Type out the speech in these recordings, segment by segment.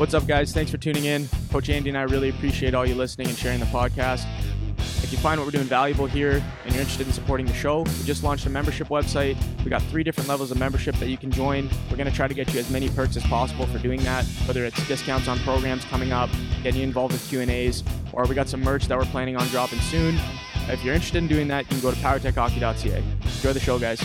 What's up, guys? Thanks for tuning in. Coach Andy and I really appreciate all you listening and sharing the podcast. If you find what we're doing valuable here and you're interested in supporting the show, we just launched a membership website. We got 3 different levels of membership that you can join. We're going to try to get you as many perks as possible for doing that, whether it's discounts on programs coming up, getting you involved with Q&As, or we got some merch that we're planning on dropping soon. If you're interested in doing that, you can go to powertechhockey.ca. Enjoy the show, guys.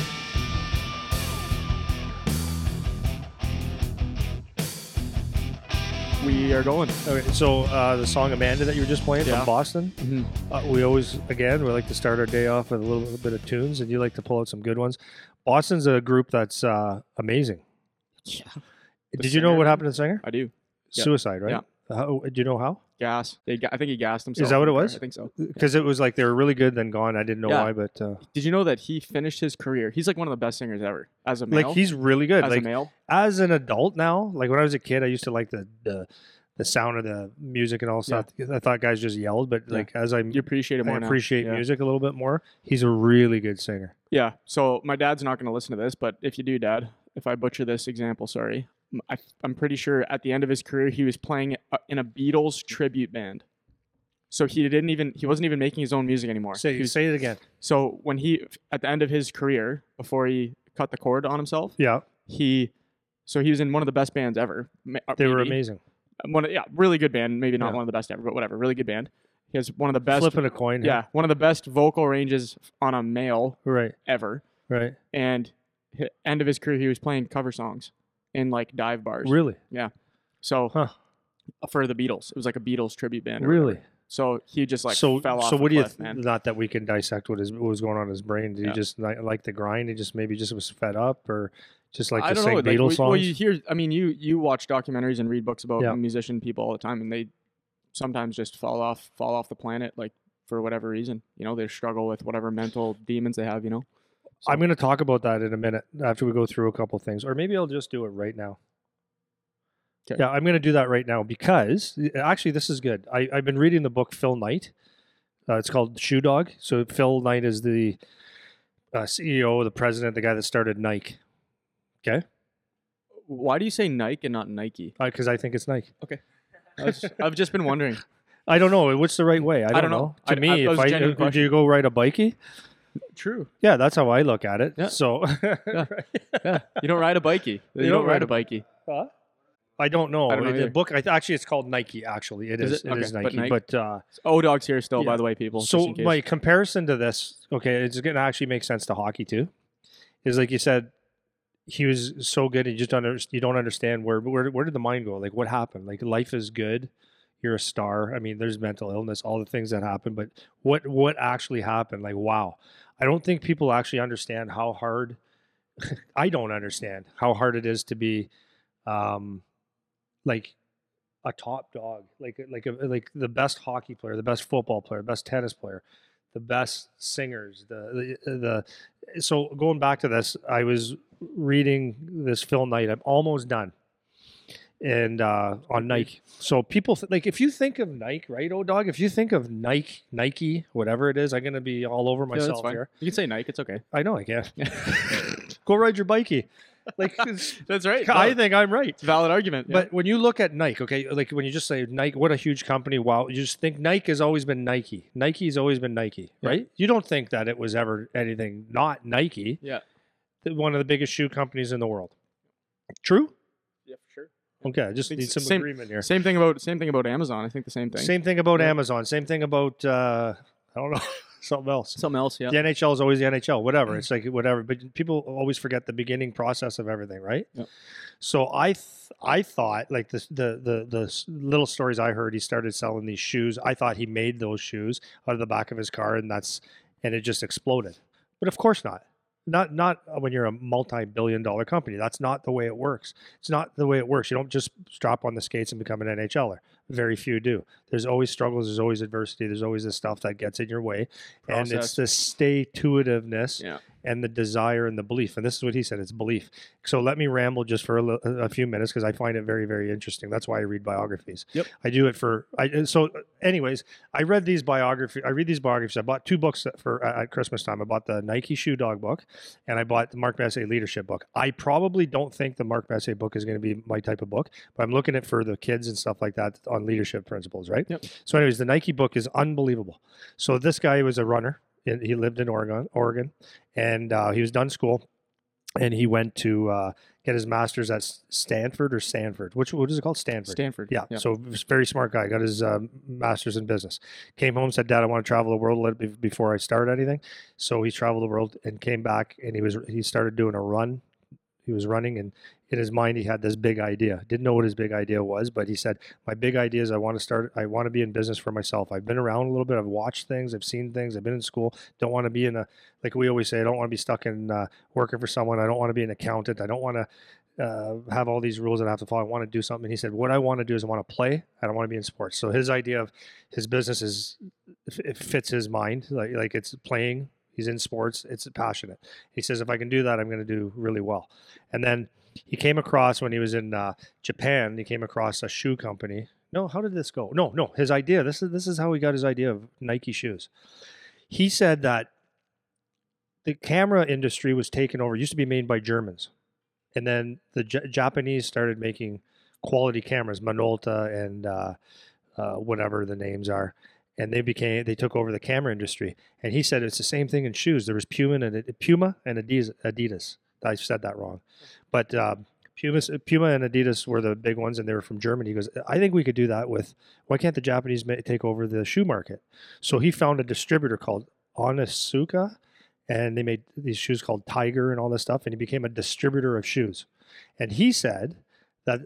We are going. Okay, so the song Amanda that you were just playing from Boston, we always, again, we like to start our day off with a little bit of tunes, and you like to pull out some good ones. Boston's a group that's amazing. Yeah. Did you know what happened to the singer? I do. Suicide, right? Yeah. Do you know how? Gas. I think he gassed himself. Is that what it was? I think so. Because it was like they were really good, then gone. I didn't know why, but... Did you know that he finished his career? He's like one of the best singers ever as a male. Like, he's really good. As like, a male. As an adult now, like when I was a kid, I used to like the sound of the music and all stuff. I thought guys just yelled, but like as you appreciate it more now. Appreciate music a little bit more. He's a really good singer. Yeah. So my dad's not going to listen to this, but if you do, Dad, if I butcher this example, sorry. I'm pretty sure at the end of his career, he was playing in a Beatles tribute band. So he wasn't even making his own music anymore. Say it again. So when at the end of his career, before he cut the cord on himself, he was in one of the best bands ever. They were amazing. Really good band. Maybe not one of the best ever, but whatever. Really good band. He has one of the best. Flipping a coin. Yeah, one of the best vocal ranges on a male ever. Right. And end of his career, he was playing cover songs in like dive bars. Really? Yeah. So for the Beatles, it was like a Beatles tribute band. Really? So he just fell off. So what do you man. Not that we can dissect what was going on in his brain. Did he just like the grind? He just was fed up, or just like to sing Beatles songs? Well, you hear. I mean, you watch documentaries and read books about musician people all the time, and they sometimes just fall off the planet, like for whatever reason. You know, they struggle with whatever mental demons they have. You know. So. I'm going to talk about that in a minute after we go through a couple things, or maybe I'll just do it right now. Okay. Yeah, I'm going to do that right now because actually this is good. I've been reading the book Phil Knight. It's called Shoe Dog. So Phil Knight is the CEO, the president, the guy that started Nike. Okay. Why do you say Nike and not Nike? Because I think it's Nike. Okay. I've just been wondering. I don't know. What's the right way? I don't know. To me, do you go ride a bikey? True. Yeah, that's how I look at it. Yeah. So You don't ride a bikey. You don't ride a bikey. Huh? I don't know. I don't know the book, actually, it's called Nike. Actually, it is Nike. But O-Dog's here still, by the way, people. So my comparison to this, it's going to actually make sense to hockey too. Is like you said, he was so good. You don't understand where did the mind go? Like what happened? Like life is good. You're a star. I mean, there's mental illness, all the things that happen. But what actually happened? Like wow. I don't think people actually understand how hard. I don't understand how hard it is to be. Like a top dog, like the best hockey player, the best football player, the best tennis player, the best singers. So going back to this, I was reading this Phil Knight. I'm almost done, and on Nike. So people if you think of Nike, right, O-Dog? If you think of Nike, whatever it is, I'm gonna be all over myself here. You can say Nike. It's okay. I know I can. Go ride your bikey. Like that's right. I think I'm right. It's a valid argument. But when you look at Nike, okay, like when you just say Nike, what a huge company. Wow, you just think Nike has always been Nike. Nike's always been Nike, right? You don't think that it was ever anything not Nike. Yeah. One of the biggest shoe companies in the world. True? Yeah, for sure. Okay, I just need some agreement here. Same thing about Amazon. I think the same thing. Same thing about Amazon. Same thing about I don't know. Something else, yeah. The NHL is always the NHL, whatever. It's like whatever. But people always forget the beginning process of everything, right? Yep. So I thought, like the little stories I heard, he started selling these shoes. I thought he made those shoes out of the back of his car, and it just exploded. But of course not. Not when you're a multi-billion-dollar company. That's not the way it works. It's not the way it works. You don't just strap on the skates and become an NHLer. Very few do. There's always struggles. There's always adversity. There's always this stuff that gets in your way. Process. And it's the stay-to-itiveness and the desire and the belief. And this is what he said, it's belief. So let me ramble just for a few minutes because I find it very, very interesting. That's why I read biographies. Yep. I do it so anyways, I read these biographies. I bought 2 books at Christmas time. I bought the Nike Shoe Dog book and I bought the Mark Messier leadership book. I probably don't think the Mark Messier book is going to be my type of book, but I'm looking at for the kids and stuff like that on leadership principles, right? Yep. So anyways, the Nike book is unbelievable. So this guy was a runner. He lived in Oregon, and he was done school, and he went to get his master's at Stanford or Stanford. What is it called? Stanford. Yeah. So very smart guy. Got his master's in business. Came home, said, "Dad, I want to travel the world a little bit before I start anything." So he traveled the world and came back, and he started doing a run. He was running, and in his mind, he had this big idea. Didn't know what his big idea was, but he said, my big idea is I want to be in business for myself. I've been around a little bit. I've watched things. I've seen things. I've been in school. Don't want to be like we always say, I don't want to be stuck in working for someone. I don't want to be an accountant. I don't want to have all these rules that I have to follow. I want to do something. And he said, what I want to do is I want to play. I don't want to be in sports. So his idea of his business it fits his mind. Like it's playing. He's in sports. It's passionate. He says, if I can do that, I'm going to do really well. And then he came across, when he was in Japan, he came across a shoe company. No, how did this go? No. His idea, this is how he got his idea of Nike shoes. He said that the camera industry was taken over. It used to be made by Germans. And then the Japanese started making quality cameras, Minolta and whatever the names are. And they took over the camera industry. And he said it's the same thing in shoes. There was Puma and Adidas. I said that wrong. But Puma and Adidas were the big ones, and they were from Germany. He goes, I think we could do that why can't the Japanese take over the shoe market? So he found a distributor called Onitsuka, and they made these shoes called Tiger and all this stuff, and he became a distributor of shoes. And he said that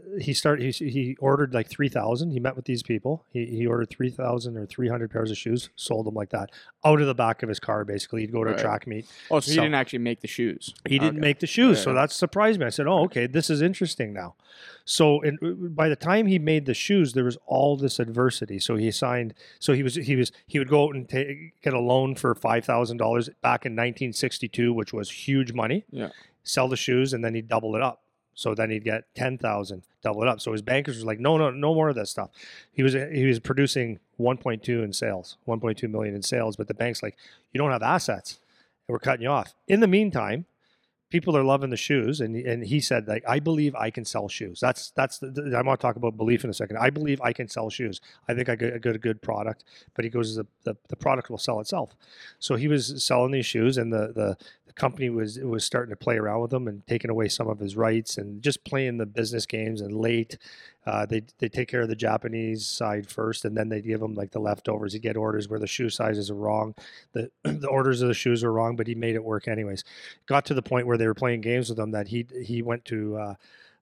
he ordered like 3,000. He met with these people. He ordered 3,000 or 300 pairs of shoes, sold them like that out of the back of his car. Basically, he'd go to a track meet. Oh, so he didn't actually make the shoes. He didn't make the shoes, so that surprised me. I said, "Oh, okay, this is interesting now." So, by the time he made the shoes, there was all this adversity. So he signed. So he would go out and get a loan for $5,000 back in 1962, which was huge money. Yeah. Sell the shoes, and then he'd double it up. So then he'd get 10,000, double it up. So his bankers was like, no more of that stuff. He was producing 1.2 in sales, 1.2 million in sales, but the bank's like, you don't have assets, and we're cutting you off. In the meantime, people are loving the shoes, and he said, like, I believe I can sell shoes. I'm going to talk about belief in a second. I believe I can sell shoes. I think I got a good product, but he goes, the product will sell itself. So he was selling these shoes, and the company was starting to play around with him and taking away some of his rights and just playing the business games. And late, they take care of the Japanese side first, and then they give him like the leftovers. He'd get orders where the shoe sizes are wrong, the orders of the shoes are wrong, but he made it work anyways. Got to the point where they were playing games with him that he went to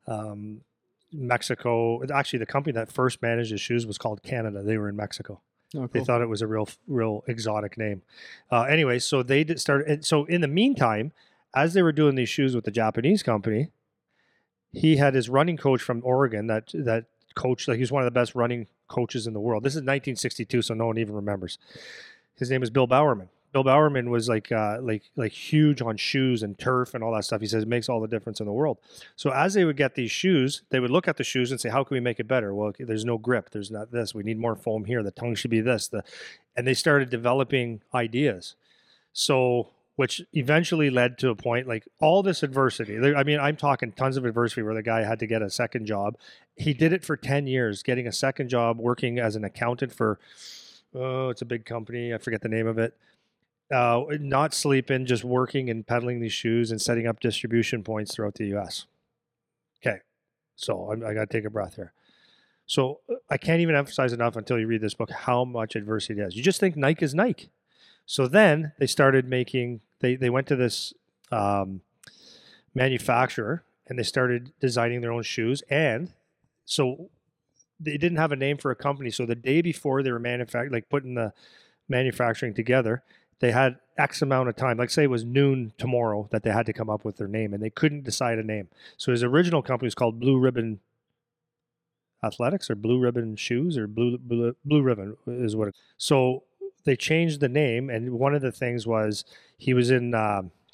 Mexico. Actually, the company that first managed his shoes was called Canada. They were in Mexico. Oh, cool. They thought it was a real exotic name. Anyway, so they started. So in the meantime, as they were doing these shoes with the Japanese company, he had his running coach from Oregon that coach. Like, he was one of the best running coaches in the world. This is 1962, so no one even remembers. His name is Bill Bowerman. Bill Bowerman was like huge on shoes and turf and all that stuff. He says it makes all the difference in the world. So as they would get these shoes, they would look at the shoes and say, how can we make it better? Well, there's no grip. There's not this. We need more foam here. The tongue should be this. And they started developing ideas. So, which eventually led to a point, like all this adversity. I mean, I'm talking tons of adversity where the guy had to get a second job. He did it for 10 years, getting a second job, working as an accountant for, it's a big company. I forget the name of it. Not sleeping, just working and peddling these shoes and setting up distribution points throughout the U.S. Okay, so I got to take a breath here. So I can't even emphasize enough until you read this book how much adversity it has. You just think Nike is Nike. So then they started making, they went to this manufacturer and they started designing their own shoes. And so they didn't have a name for a company. So the day before they were putting the manufacturing together, they had X amount of time, like say it was noon tomorrow, that they had to come up with their name, and they couldn't decide a name. So his original company was called Blue Ribbon Athletics, or Blue Ribbon Shoes, or Blue Ribbon is what it. So they changed the name, and one of the things was he was in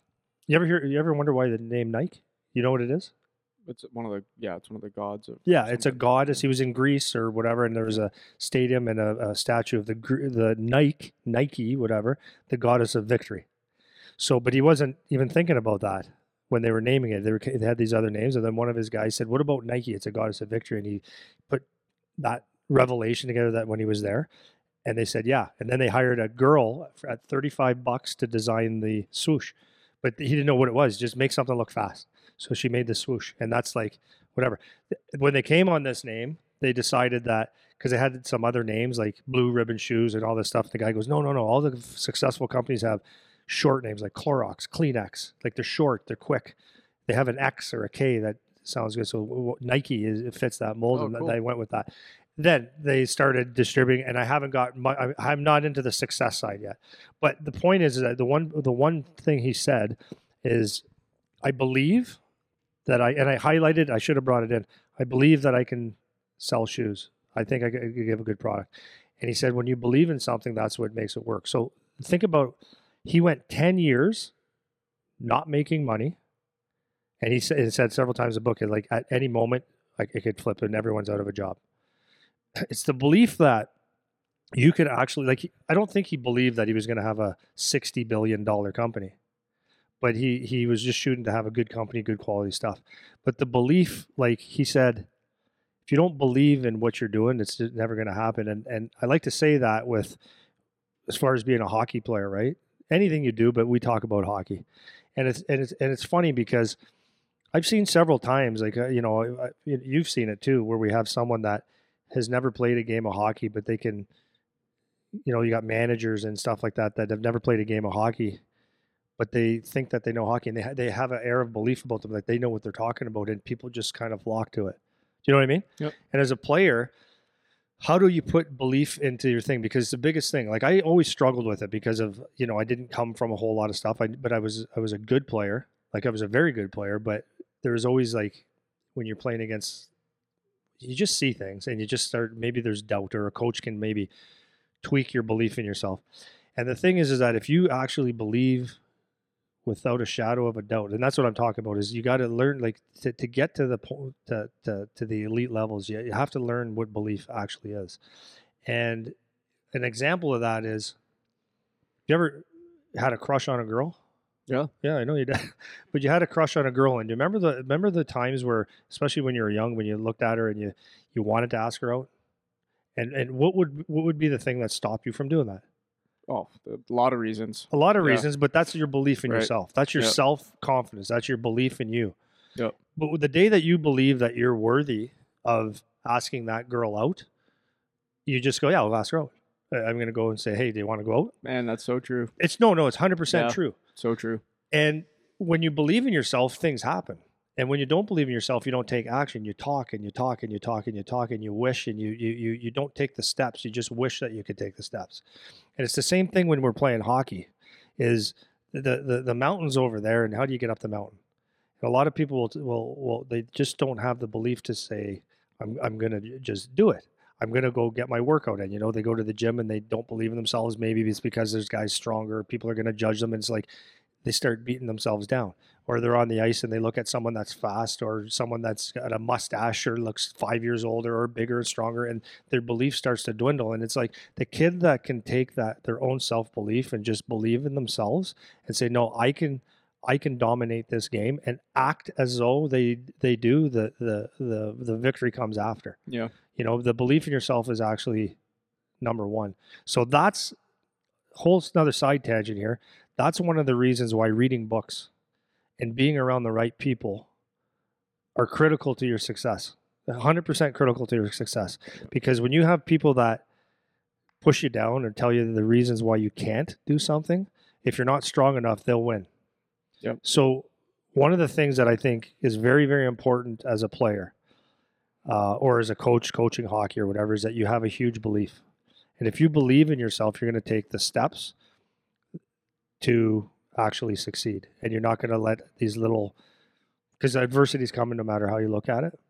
You ever wonder why the name Nike? You know what it is? It's one of the gods of. Yeah, it's a goddess. He was in Greece or whatever, and there was a stadium and a statue of the Nike, whatever, the goddess of victory. So, but he wasn't even thinking about that when they were naming it. They had these other names, and then one of his guys said, "What about Nike? It's a goddess of victory." And he put that revelation together that when he was there, and they said, "Yeah." And then they hired a girl at $35 to design the swoosh, but he didn't know what it was. Just make something look fast. So she made the swoosh, and that's like whatever. When they came on this name, they decided that because they had some other names like Blue Ribbon Shoes and all this stuff. The guy goes, no. All the successful companies have short names like Clorox, Kleenex. Like they're short, they're quick. They have an X or a K that sounds good. So Nike it fits that mold, and cool. They went with that. Then they started distributing, and I'm not into the success side yet. But the point is that the one thing he said is, I believe that I highlighted, I should have brought it in. I believe that I can sell shoes. I think I could give a good product. And he said, when you believe in something, that's what makes it work. So think about, he went 10 years not making money. And he said several times in the book, like at any moment, like it could flip and everyone's out of a job. It's the belief that you could actually, like, I don't think he believed that he was going to have a $60 billion company. But he was just shooting to have a good company, good quality stuff. But the belief, like he said, if you don't believe in what you're doing, it's never going to happen. And I like to say that with, as far as being a hockey player, right? Anything you do, but we talk about hockey, and it's funny because I've seen several times, like you've seen it too, where we have someone that has never played a game of hockey, but they can, you got managers and stuff like that have never played a game of hockey, but they think that they know hockey, and they have an air of belief about them, like they know what they're talking about, and people just kind of flock to it. Do you know what I mean? Yep. And as a player, how do you put belief into your thing? Because the biggest thing, like I always struggled with it because of, I didn't come from a whole lot of stuff, but I was a good player. Like I was a very good player, but there was always like, when you're playing against, you just see things and you just start, maybe there's doubt, or a coach can maybe tweak your belief in yourself. And the thing is that if you actually believe without a shadow of a doubt, and that's what I'm talking about, is you got to learn, like to get to the to the elite levels, you have to learn what belief actually is. And an example of that is, you ever had a crush on a girl? Yeah, I know you did. But you had a crush on a girl, and you remember the times where, especially when you were young, when you looked at her and you wanted to ask her out, and what would be the thing that stopped you from doing that? Oh, a lot of reasons. A lot of reasons, but that's your belief in yourself. That's your self-confidence. That's your belief in you. Yep. But the day that you believe that you're worthy of asking that girl out, you just go, yeah, I'll ask her out. I'm going to go and say, hey, do you want to go out? Man, that's so true. It's 100% true. So true. And when you believe in yourself, things happen. And when you don't believe in yourself, you don't take action. You talk and you talk and you talk and you talk and you wish, and you don't take the steps. You just wish that you could take the steps. And it's the same thing when we're playing hockey, is the mountain's over there, and how do you get up the mountain? And a lot of people will they just don't have the belief to say, I'm going to just do it. I'm going to go get my workout in. They go to the gym and they don't believe in themselves. Maybe it's because there's guys stronger. People are going to judge them. And it's like they start beating themselves down. Or they're on the ice and they look at someone that's fast, or someone that's got a mustache or looks 5 years older or bigger and stronger, and their belief starts to dwindle. And it's like the kid that can take their own self-belief and just believe in themselves and say, no, I can dominate this game, and act as though they do, the victory comes after. Yeah. The belief in yourself is actually number one. So that's whole another side tangent here. That's one of the reasons why reading books and being around the right people are critical to your success. 100% critical to your success. Because when you have people that push you down or tell you the reasons why you can't do something, if you're not strong enough, they'll win. Yep. So one of the things that I think is very, very important as a player, or as a coach coaching hockey or whatever, is that you have a huge belief. And if you believe in yourself, you're going to take the steps to actually succeed. And you're not going to let these little, because adversity is coming no matter how you look at it.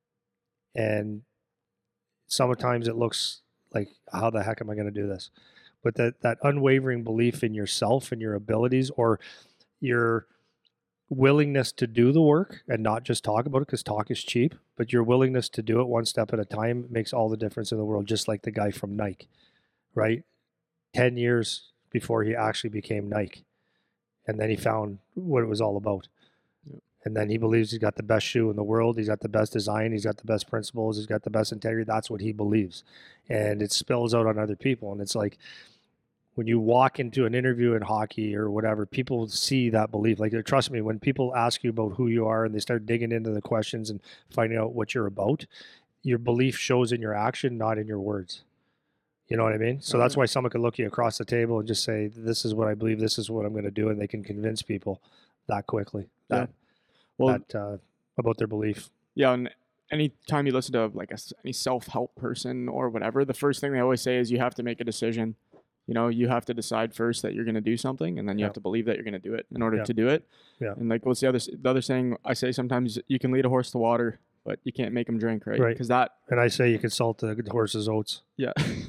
And sometimes it looks like, how the heck am I going to do this? But that unwavering belief in yourself and your abilities, or your willingness to do the work and not just talk about it, because talk is cheap, but your willingness to do it one step at a time makes all the difference in the world. Just like the guy from Nike, right? 10 years before he actually became Nike. And then he found what it was all about. Yep. And then he believes he's got the best shoe in the world. He's got the best design. He's got the best principles. He's got the best integrity. That's what he believes. And it spills out on other people. And it's like, when you walk into an interview in hockey or whatever, people see that belief. Like, trust me, when people ask you about who you are and they start digging into the questions and finding out what you're about, your belief shows in your action, not in your words. You know what I mean? So that's why someone could look you across the table and just say, this is what I believe, this is what I'm going to do. And they can convince people that quickly about their belief. Yeah. And anytime you listen to like any self-help person or whatever, the first thing they always say is you have to make a decision. You know, you have to decide first that you're going to do something, and then you have to believe that you're going to do it in order to do it. Yeah. And like, what's the other saying I say sometimes? You can lead a horse to water, but you can't make him drink, right? Right. And I say you can salt the horse's oats. Yeah.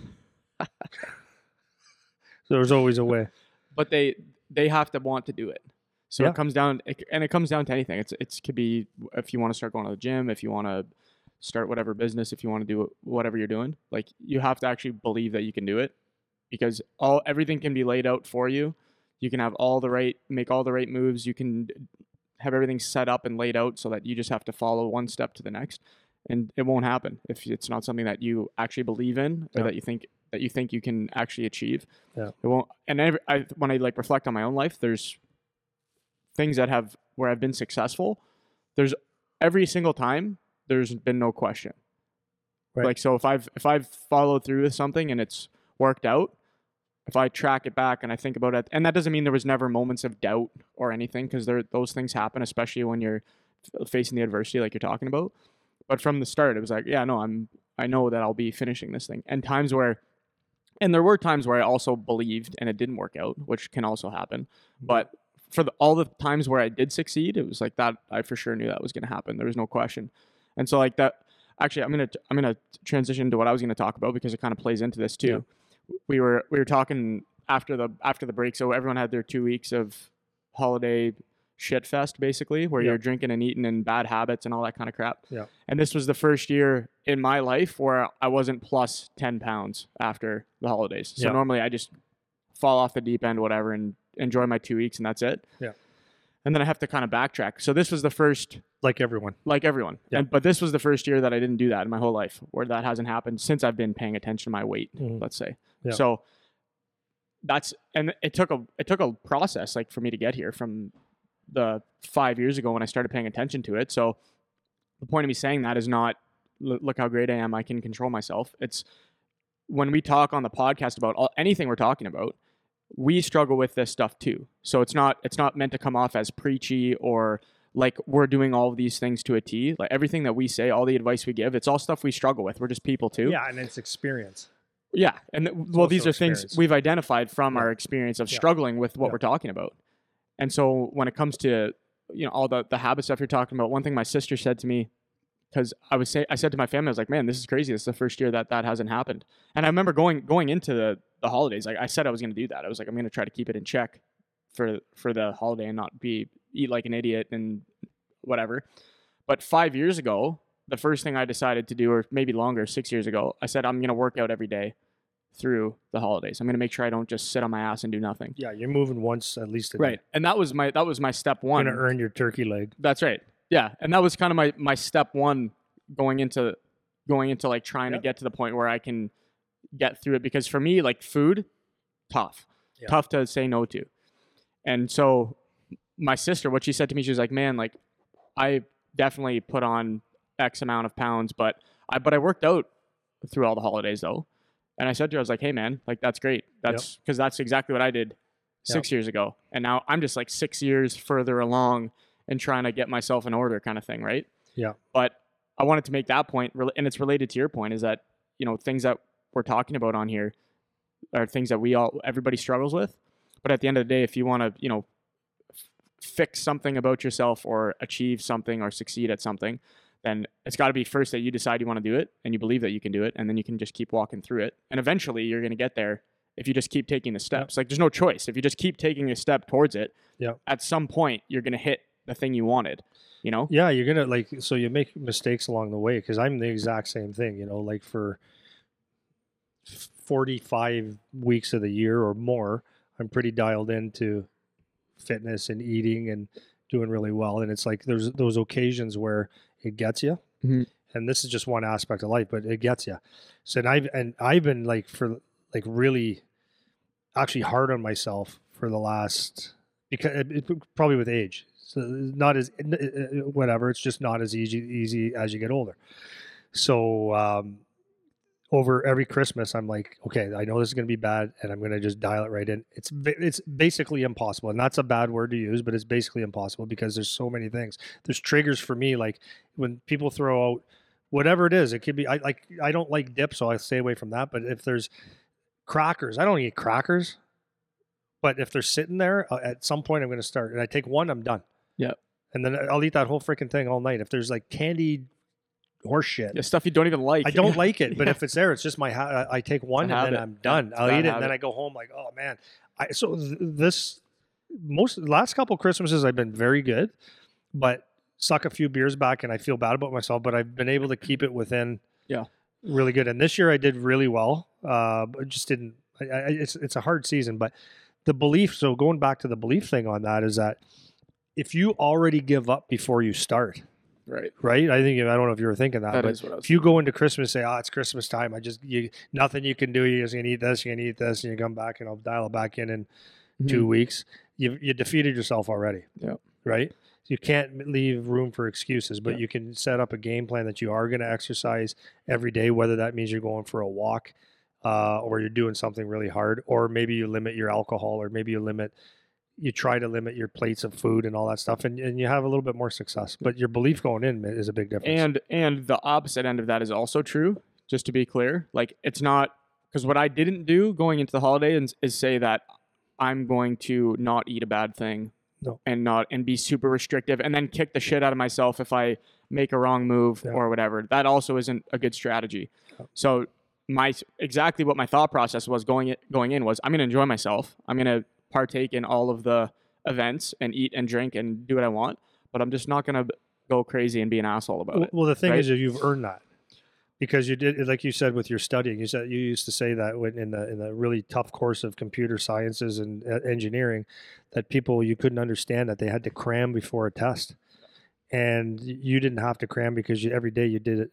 There's always a way. But they have to want to do it. So it comes down to anything. It could be if you want to start going to the gym, if you want to start whatever business, if you want to do whatever you're doing, like you have to actually believe that you can do it. Because everything can be laid out for you. You can make all the right moves. You can have everything set up and laid out so that you just have to follow one step to the next, and it won't happen if it's not something that you actually believe in or that you think you can actually achieve. Yeah, it won't. And when I like reflect on my own life, there's things where I've been successful. There's every single time there's been no question. Right. Like, so if I've followed through with something and it's worked out, if I track it back and I think about it, and that doesn't mean there was never moments of doubt or anything, because those things happen, especially when you're facing the adversity like you're talking about. But from the start, it was like, yeah, no, I know that I'll be finishing this thing. And there were times where I also believed and it didn't work out, which can also happen. But for all the times where I did succeed, it was like that. I for sure knew that was going to happen. There was no question. And so like that. Actually, I'm gonna transition to what I was going to talk about, because it kind of plays into this too. Yeah. We were talking after the break, so everyone had their 2 weeks of holiday shit fest, basically, where you're drinking and eating and bad habits and all that kind of crap. Yeah. And this was the first year in my life where I wasn't plus 10 pounds after the holidays. So normally I just fall off the deep end, whatever, and enjoy my 2 weeks, and that's it. Yeah. And then I have to kind of backtrack. So this was the first... Like everyone. Yeah. But this was the first year that I didn't do that in my whole life, where that hasn't happened since I've been paying attention to my weight, let's say. Yeah. So it took a process, like, for me to get here from the 5 years ago when I started paying attention to it. So the point of me saying that is not, look how great I am, I can control myself. It's when we talk on the podcast about anything we're talking about, we struggle with this stuff too. So it's not meant to come off as preachy or like we're doing all of these things to a T. Like everything that we say, all the advice we give, it's all stuff we struggle with. We're just people too. Yeah, and it's experience. Yeah, and these are things we've identified from our experience of struggling with what we're talking about. And so when it comes to, all the habit stuff you're talking about, one thing my sister said to me, because I said to my family, I was like, man, this is crazy. This is the first year that hasn't happened. And I remember going into the holidays, like I said I was going to do that. I was like, I'm going to try to keep it in check for the holiday and not eat like an idiot and whatever. But 5 years ago, the first thing I decided to do, or maybe longer, 6 years ago, I said, I'm going to work out every day through the holidays. I'm going to make sure I don't just sit on my ass and do nothing. Yeah, you're moving once at least a day. And that was my step one. You're going to earn your turkey leg. That's right. Yeah, and that was kind of my step one going into like trying to get to the point where I can get through it, because for me, like, food, tough to say no to. And so my sister, what she said to me, she was like, man, like, I definitely put on X amount of pounds, but I worked out through all the holidays though. And I said to her, I was like, hey man, like, that's great. That's because that's exactly what I did 6 years ago. And now I'm just like 6 years further along and trying to get myself in order, kind of thing. Right. Yeah. But I wanted to make that point, and it's related to your point, is that, things that we're talking about on here are things that everybody struggles with. But at the end of the day, if you want to, fix something about yourself or achieve something or succeed at something, then it's got to be first that you decide you want to do it and you believe that you can do it, and then you can just keep walking through it. And eventually you're going to get there if you just keep taking the steps. Like, there's no choice. If you just keep taking a step towards it, at some point you're going to hit the thing you wanted, you know? Yeah, you're going to like, so you make mistakes along the way, because I'm the exact same thing, you know, like for 45 weeks of the year or more, I'm pretty dialed into fitness and eating and doing really well. And it's like there's those occasions where it gets you. Mm-hmm. And this is just one aspect of life, but it gets you. So I've been like for like really actually hard on myself for the last, because probably with age. So not as whatever, it's just not as easy as you get older. So over every Christmas, I'm like, okay, I know this is going to be bad, and I'm going to just dial it right in. It's basically impossible, and that's a bad word to use, but it's basically impossible because there's so many things. There's triggers for me, like when people throw out whatever it is. It could be I don't like dip, so I stay away from that. But if there's crackers, I don't eat crackers. But if they're sitting there, at some point I'm going to start, and I take one, I'm done. Yeah, and then I'll eat that whole freaking thing all night. If there's like candied horse shit. Yeah, stuff you don't even like. I don't like it, but if it's there, it's just my I take one and then I'm done. I'll eat it and then I go home like, oh man. The last couple Christmases I've been very good, but suck a few beers back and I feel bad about myself, but I've been able to keep it within really good. And this year I did really well. But just didn't it's a hard season, but the belief, so going back to the belief thing on that, is that if you already give up before you start, Right. I don't know if you were thinking that, but if you go into Christmas and say, "Oh, it's Christmas time. Nothing you can do. You're just gonna eat this. You're gonna eat this, and you come back and I'll dial it back in 2 weeks." You defeated yourself already. Yeah. Right. You can't leave room for excuses, but you can set up a game plan that you are going to exercise every day, whether that means you're going for a walk, or you're doing something really hard, or maybe you limit your alcohol, or maybe you try to limit your plates of food and all that stuff, and you have a little bit more success. But your belief going in is a big difference. And the opposite end of that is also true, just to be clear. Like, it's not, because what I didn't do going into the holiday is say that I'm going to not eat a bad thing and be super restrictive and then kick the shit out of myself if I make a wrong move or whatever. That also isn't a good strategy. So exactly what my thought process was going in was, I'm going to enjoy myself. I'm going to partake in all of the events and eat and drink and do what I want, but I'm just not going to go crazy and be an asshole about it. Well, the thing is, you've earned that because you did, like you said, with your studying. You said you used to say that when in the really tough course of computer sciences and engineering, that people, you couldn't understand that they had to cram before a test, and you didn't have to cram because every day you did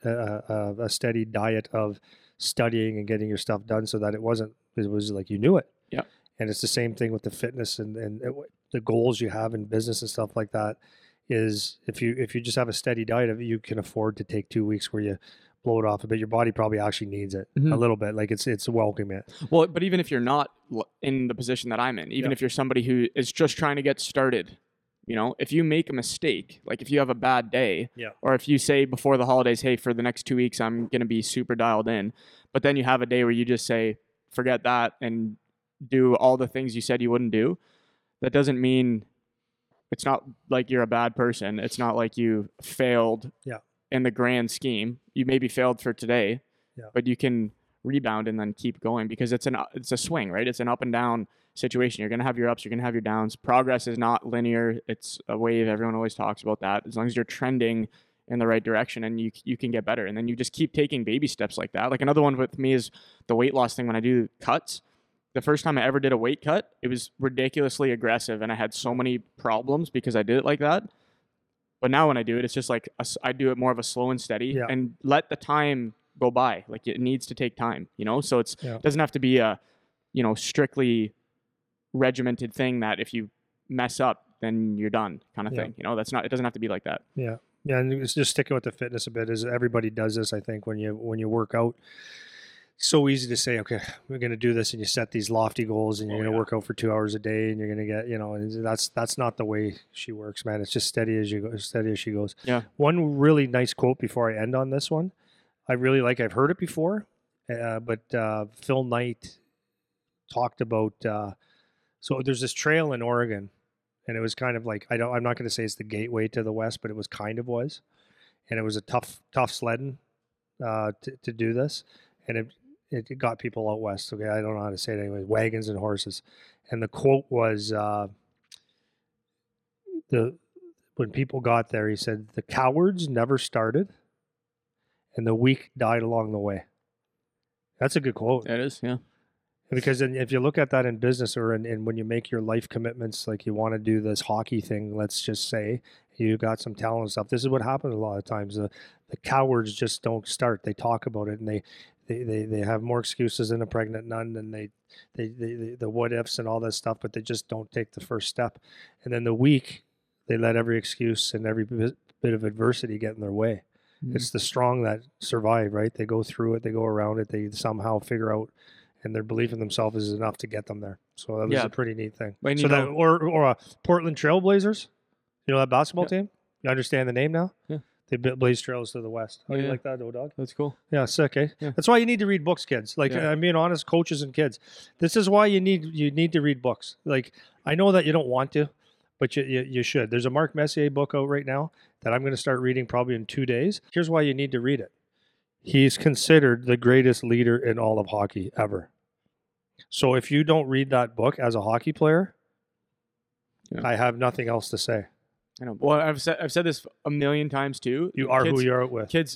a steady diet of studying and getting your stuff done, so that it was like you knew it. Yeah. And it's the same thing with the fitness and the goals you have in business and stuff like that. Is if you just have a steady diet, you can afford to take 2 weeks where you blow it off a bit. Your body probably actually needs it a little bit. Like it's welcome it. Well, but even if you're not in the position that I'm in, even if you're somebody who is just trying to get started, you know, if you make a mistake, like if you have a bad day, or if you say before the holidays, hey, for the next 2 weeks, I'm going to be super dialed in, but then you have a day where you just say, forget that, and do all the things you said you wouldn't do, that doesn't mean, it's not like you're a bad person. It's not like you failed in the grand scheme. You maybe failed for today, but you can rebound and then keep going, because it's a swing, right? It's an up and down situation. You're going to have your ups, you're going to have your downs. Progress is not linear. It's a wave. Everyone always talks about that. As long as you're trending in the right direction, and you can get better. And then you just keep taking baby steps like that. Like another one with me is the weight loss thing. When I do cuts, the first time I ever did a weight cut, it was ridiculously aggressive, and I had so many problems because I did it like that. But now when I do it, it's just like I do it more of a slow and steady, and let the time go by. Like, it needs to take time, you know? So it doesn't have to be a, strictly regimented thing that if you mess up, then you're done kind of thing. You know, it doesn't have to be like that. Yeah. Yeah. And it's just sticking with the fitness a bit, is everybody does this, I think, when you work out. So easy to say, okay, we're going to do this, and you set these lofty goals, and you're going to work out for 2 hours a day, and you're going to get, and that's not the way she works, man. It's just steady as she goes. Yeah. One really nice quote before I end on this one, I really like. I've heard it before, but Phil Knight talked about. So there's this trail in Oregon, and it was kind of like, I'm not going to say it's the gateway to the West, but it was, and it was a tough sledding to do this, and it got people out west. Okay, I don't know how to say it anyway. Wagons and horses, and the quote was when people got there, he said, the cowards never started and the weak died along the way. That's a good quote. That is, yeah. Because if you look at that in business or in when you make your life commitments, like you want to do this hockey thing, let's just say you got some talent and stuff. This is what happens a lot of times. The cowards just don't start. They talk about it and they have more excuses than a pregnant nun, and they the what ifs and all that stuff, but they just don't take the first step. And then the weak, they let every excuse and every bit of adversity get in their way. Mm-hmm. It's the strong that survive, right? They go through it, they go around it, they somehow figure out, and their belief in themselves is enough to get them there. So that was a pretty neat thing. So that, or Portland Trailblazers, you know that basketball team? You understand the name now? Yeah. They blaze trails to the west. How do you like that, O-Dog? That's cool. Yeah, sick, eh? Yeah. That's why you need to read books, kids. Like, I'm being honest, coaches and kids. This is why you need to read books. Like, I know that you don't want to, but you should. There's a Mark Messier book out right now that I'm going to start reading probably in 2 days. Here's why you need to read it. He's considered the greatest leader in all of hockey ever. So if you don't read that book as a hockey player, I have nothing else to say. I know. Well, I've said this a million times too. You are who you are with. Kids,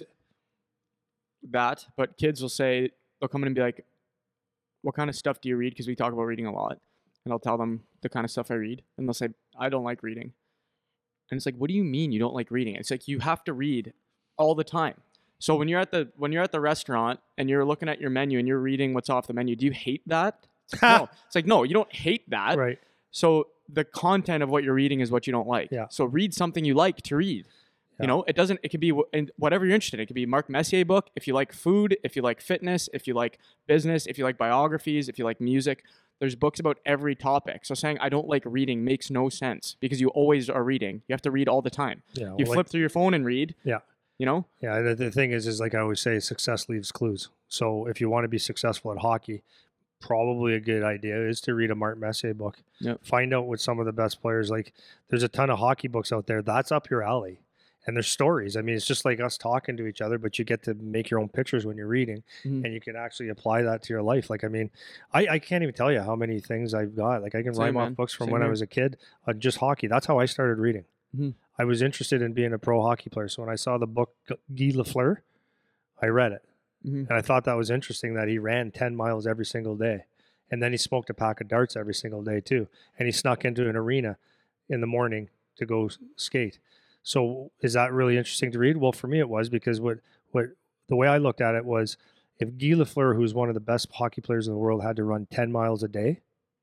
but kids will say, they'll come in and be like, what kind of stuff do you read? Because we talk about reading a lot. And I'll tell them the kind of stuff I read. And they'll say, I don't like reading. And it's like, what do you mean you don't like reading? It's like, you have to read all the time. So when you're at the restaurant and you're looking at your menu and you're reading what's off the menu, do you hate that? No. It's like, no, you don't hate that. Right. So the content of what you're reading is what you don't like. Yeah. So read something you like to read. Yeah. You know, it could be in whatever you're interested in. It could be Mark Messier book. If you like food, if you like fitness, if you like business, if you like biographies, if you like music, there's books about every topic. So saying I don't like reading makes no sense because you always are reading. You have to read all the time. Yeah, you flip through your phone and read. Yeah. You know? Yeah. The thing is like I always say, success leaves clues. So if you want to be successful at hockey, probably a good idea is to read a Mark Messier book. Yep. Find out what some of the best players, like there's a ton of hockey books out there. That's up your alley. And there's stories. I mean, it's just like us talking to each other, but you get to make your own pictures when you're reading, and you can actually apply that to your life. Like, I mean, I can't even tell you how many things I've got. Like, I can rhyme off books from when I was a kid on just hockey. That's how I started reading. Mm-hmm. I was interested in being a pro hockey player. So when I saw the book Guy Lafleur, I read it. Mm-hmm. And I thought that was interesting that he ran 10 miles every single day. And then he smoked a pack of darts every single day too. And he snuck into an arena in the morning to go skate. So is that really interesting to read? Well, for me it was, because what the way I looked at it was, if Guy Lafleur, who's one of the best hockey players in the world, had to run 10 miles a day,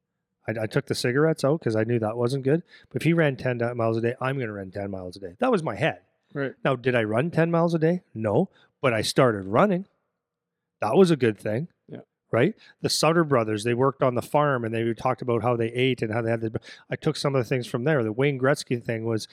I took the cigarettes out because I knew that wasn't good. But if he ran 10 miles a day, I'm going to run 10 miles a day. That was my head. Right. Now, did I run 10 miles a day? No, but I started running. That was a good thing. Yeah. Right? The Sutter brothers, they worked on the farm and they talked about how they ate and how they had I took some of the things from there. The Wayne Gretzky thing was,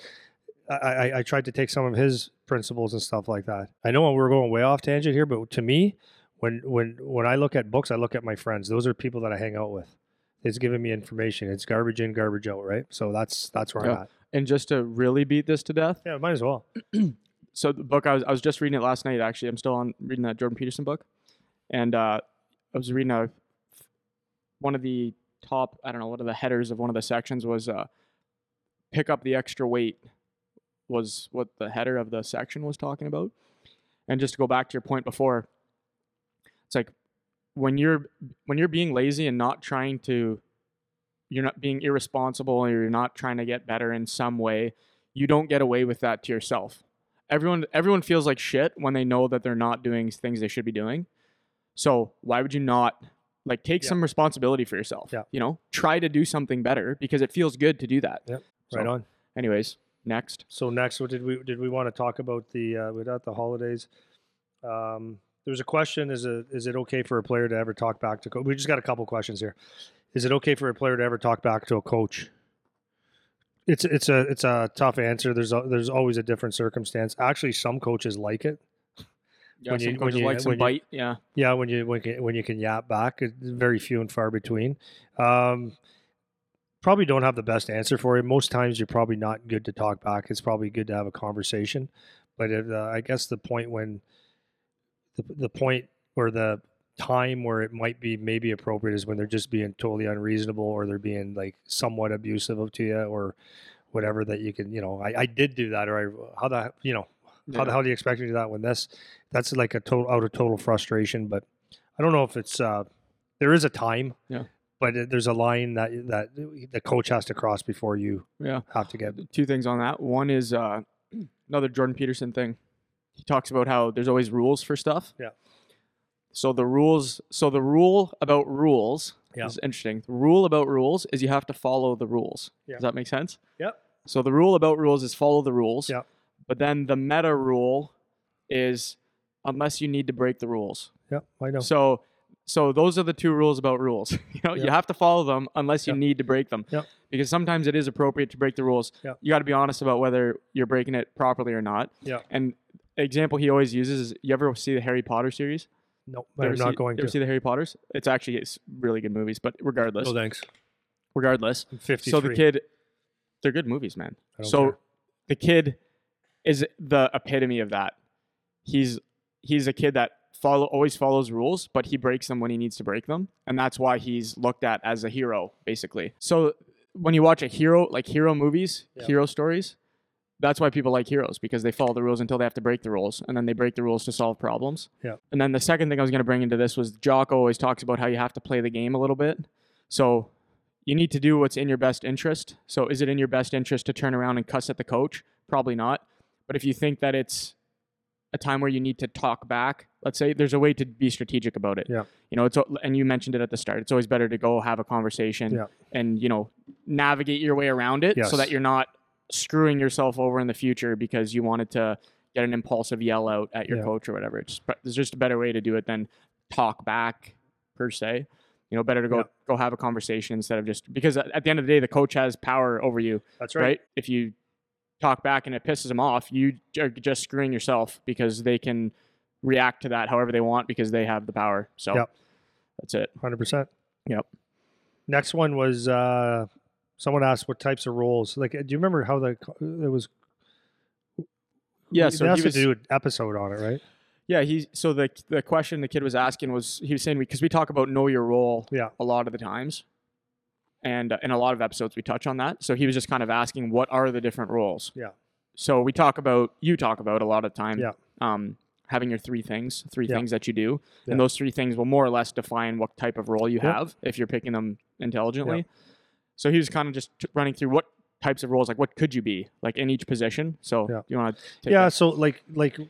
I tried to take some of his principles and stuff like that. I know we're going way off tangent here, but to me, when I look at books, I look at my friends. Those are people that I hang out with. It's giving me information. It's garbage in, garbage out, right? So that's where I'm at. And just to really beat this to death, yeah, might as well. So the book I was just reading it last night. Actually, I'm still reading that Jordan Peterson book, and I was reading one of the top. I don't know what of the headers of one of the sections was. Pick up the extra weight was what the header of the section was talking about. And just to go back to your point before, it's like when you're being lazy and you're not being irresponsible, or you're not trying to get better in some way, you don't get away with that to yourself. Everyone feels like shit when they know that they're not doing things they should be doing. So why would you not take some responsibility for yourself? Yeah. You know, try to do something better because it feels good to do that. Yep. Right on. Anyways, next. So next, what did we want to talk about without the holidays? There's a question: is it okay for a player to ever talk back to coach? We just got a couple questions here. Is it okay for a player to ever talk back to a coach? It's a tough answer. There's always a different circumstance. Actually, some coaches like it. Yeah, some coaches like some bite. Yeah. Yeah, when you can yap back, it's very few and far between. Probably don't have the best answer for you. Most times you're probably not good to talk back. It's probably good to have a conversation. But I guess the point or the time where it might be maybe appropriate is when they're just being totally unreasonable, or they're being somewhat abusive to you, whatever that you can, I did do that, or how the hell do you expect me to do that when that's like a total frustration. But I don't know if it's, there is a time, but there's a line that the coach has to cross before you have to get. Two things on that. One is another Jordan Peterson thing. He talks about how there's always rules for stuff. Yeah. So the rule about rules is interesting. The rule about rules is you have to follow the rules. Yeah. Does that make sense? Yep. So the rule about rules is follow the rules. Yep. But then the meta rule is unless you need to break the rules. Yep, I know. So those are the two rules about rules. You have to follow them unless you need to break them. Yep. Because sometimes it is appropriate to break the rules. Yep. You got to be honest about whether you're breaking it properly or not. Yep. And example he always uses is, you ever see the Harry Potter series? No, I'm not going to. You ever see the Harry Potters? It's really good movies, but regardless. No, thanks. Regardless. I'm 53. So the kid, they're good movies, man. I don't care. The kid is the epitome of that. He's a kid that always follows rules, but he breaks them when he needs to break them. And that's why he's looked at as a hero, basically. So when you watch hero movies, hero stories, that's why people like heroes, because they follow the rules until they have to break the rules, and then they break the rules to solve problems. Yeah. And then the second thing I was going to bring into this was Jocko always talks about how you have to play the game a little bit. So you need to do what's in your best interest. So is it in your best interest to turn around and cuss at the coach? Probably not. But if you think that it's a time where you need to talk back, let's say, there's a way to be strategic about it. Yeah. And you mentioned it at the start. It's always better to go have a conversation and, navigate your way around it so that you're not screwing yourself over in the future because you wanted to get an impulsive yell out at your coach or whatever. There's just a better way to do it than talk back per se. Better to go have a conversation instead of just, because at the end of the day, the coach has power over you. That's right. If you talk back and it pisses them off, you are just screwing yourself, because they can react to that however they want because they have the power. So that's it. 100%. Yep. Next one was someone asked what types of roles. Like, do you remember how it was? Yeah, so he was to do an episode on it, right? Yeah, so the question the kid was asking was, he was saying, because we talk about know your role a lot of the times, and in a lot of episodes we touch on that. So he was just kind of asking, what are the different roles? Yeah. So you talk about a lot of time having your three things that you do, and those three things will more or less define what type of role you have if you're picking them intelligently. Yeah. So he was kind of just running through what types of roles, like what could you be like in each position. So you want to take that? So like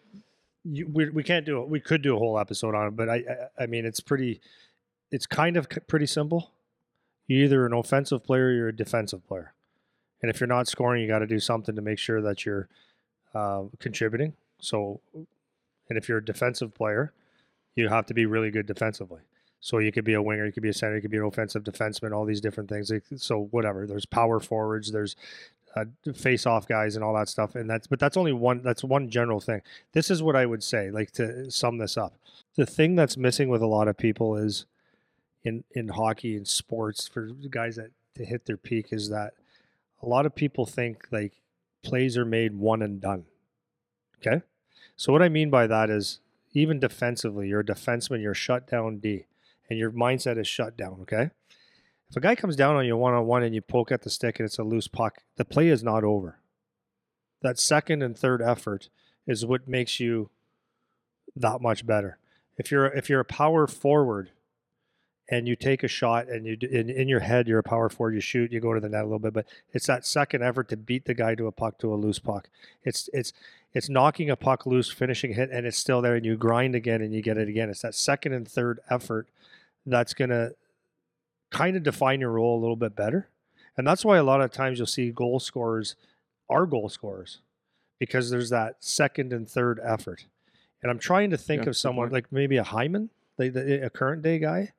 we can't do it. We could do a whole episode on it, but I mean it's kind of pretty simple. You're either an offensive player or you're a defensive player. And if you're not scoring, you got to do something to make sure that you're contributing. So, and if you're a defensive player, you have to be really good defensively. So you could be a winger, you could be a center, you could be an offensive defenseman, all these different things. So whatever, there's power forwards, there's face-off guys and all that stuff. But that's only one, that's one general thing. This is what I would say, like to sum this up. The thing that's missing with a lot of people is in hockey and sports for guys that to hit their peak is that a lot of people think like plays are made one and done. Okay? So what I mean by that is even defensively, you're a defenseman, you're shut down D, and your mindset is shut down, okay? If a guy comes down on you one-on-one and you poke at the stick and it's a loose puck, the play is not over. That second and third effort is what makes you that much better. If you're a power forward and you take a shot and you in your head you're a power forward, you shoot, you go to the net a little bit, but it's that second effort to beat the guy to a puck, to a loose puck. It's knocking a puck loose, finishing hit, and it's still there, and you grind again and you get it again. It's that second and third effort that's gonna kind of define your role a little bit better. And that's why a lot of times you'll see goal scorers are goal scorers, because there's that second and third effort. And I'm trying to think of someone like maybe a Hyman, a current day guy.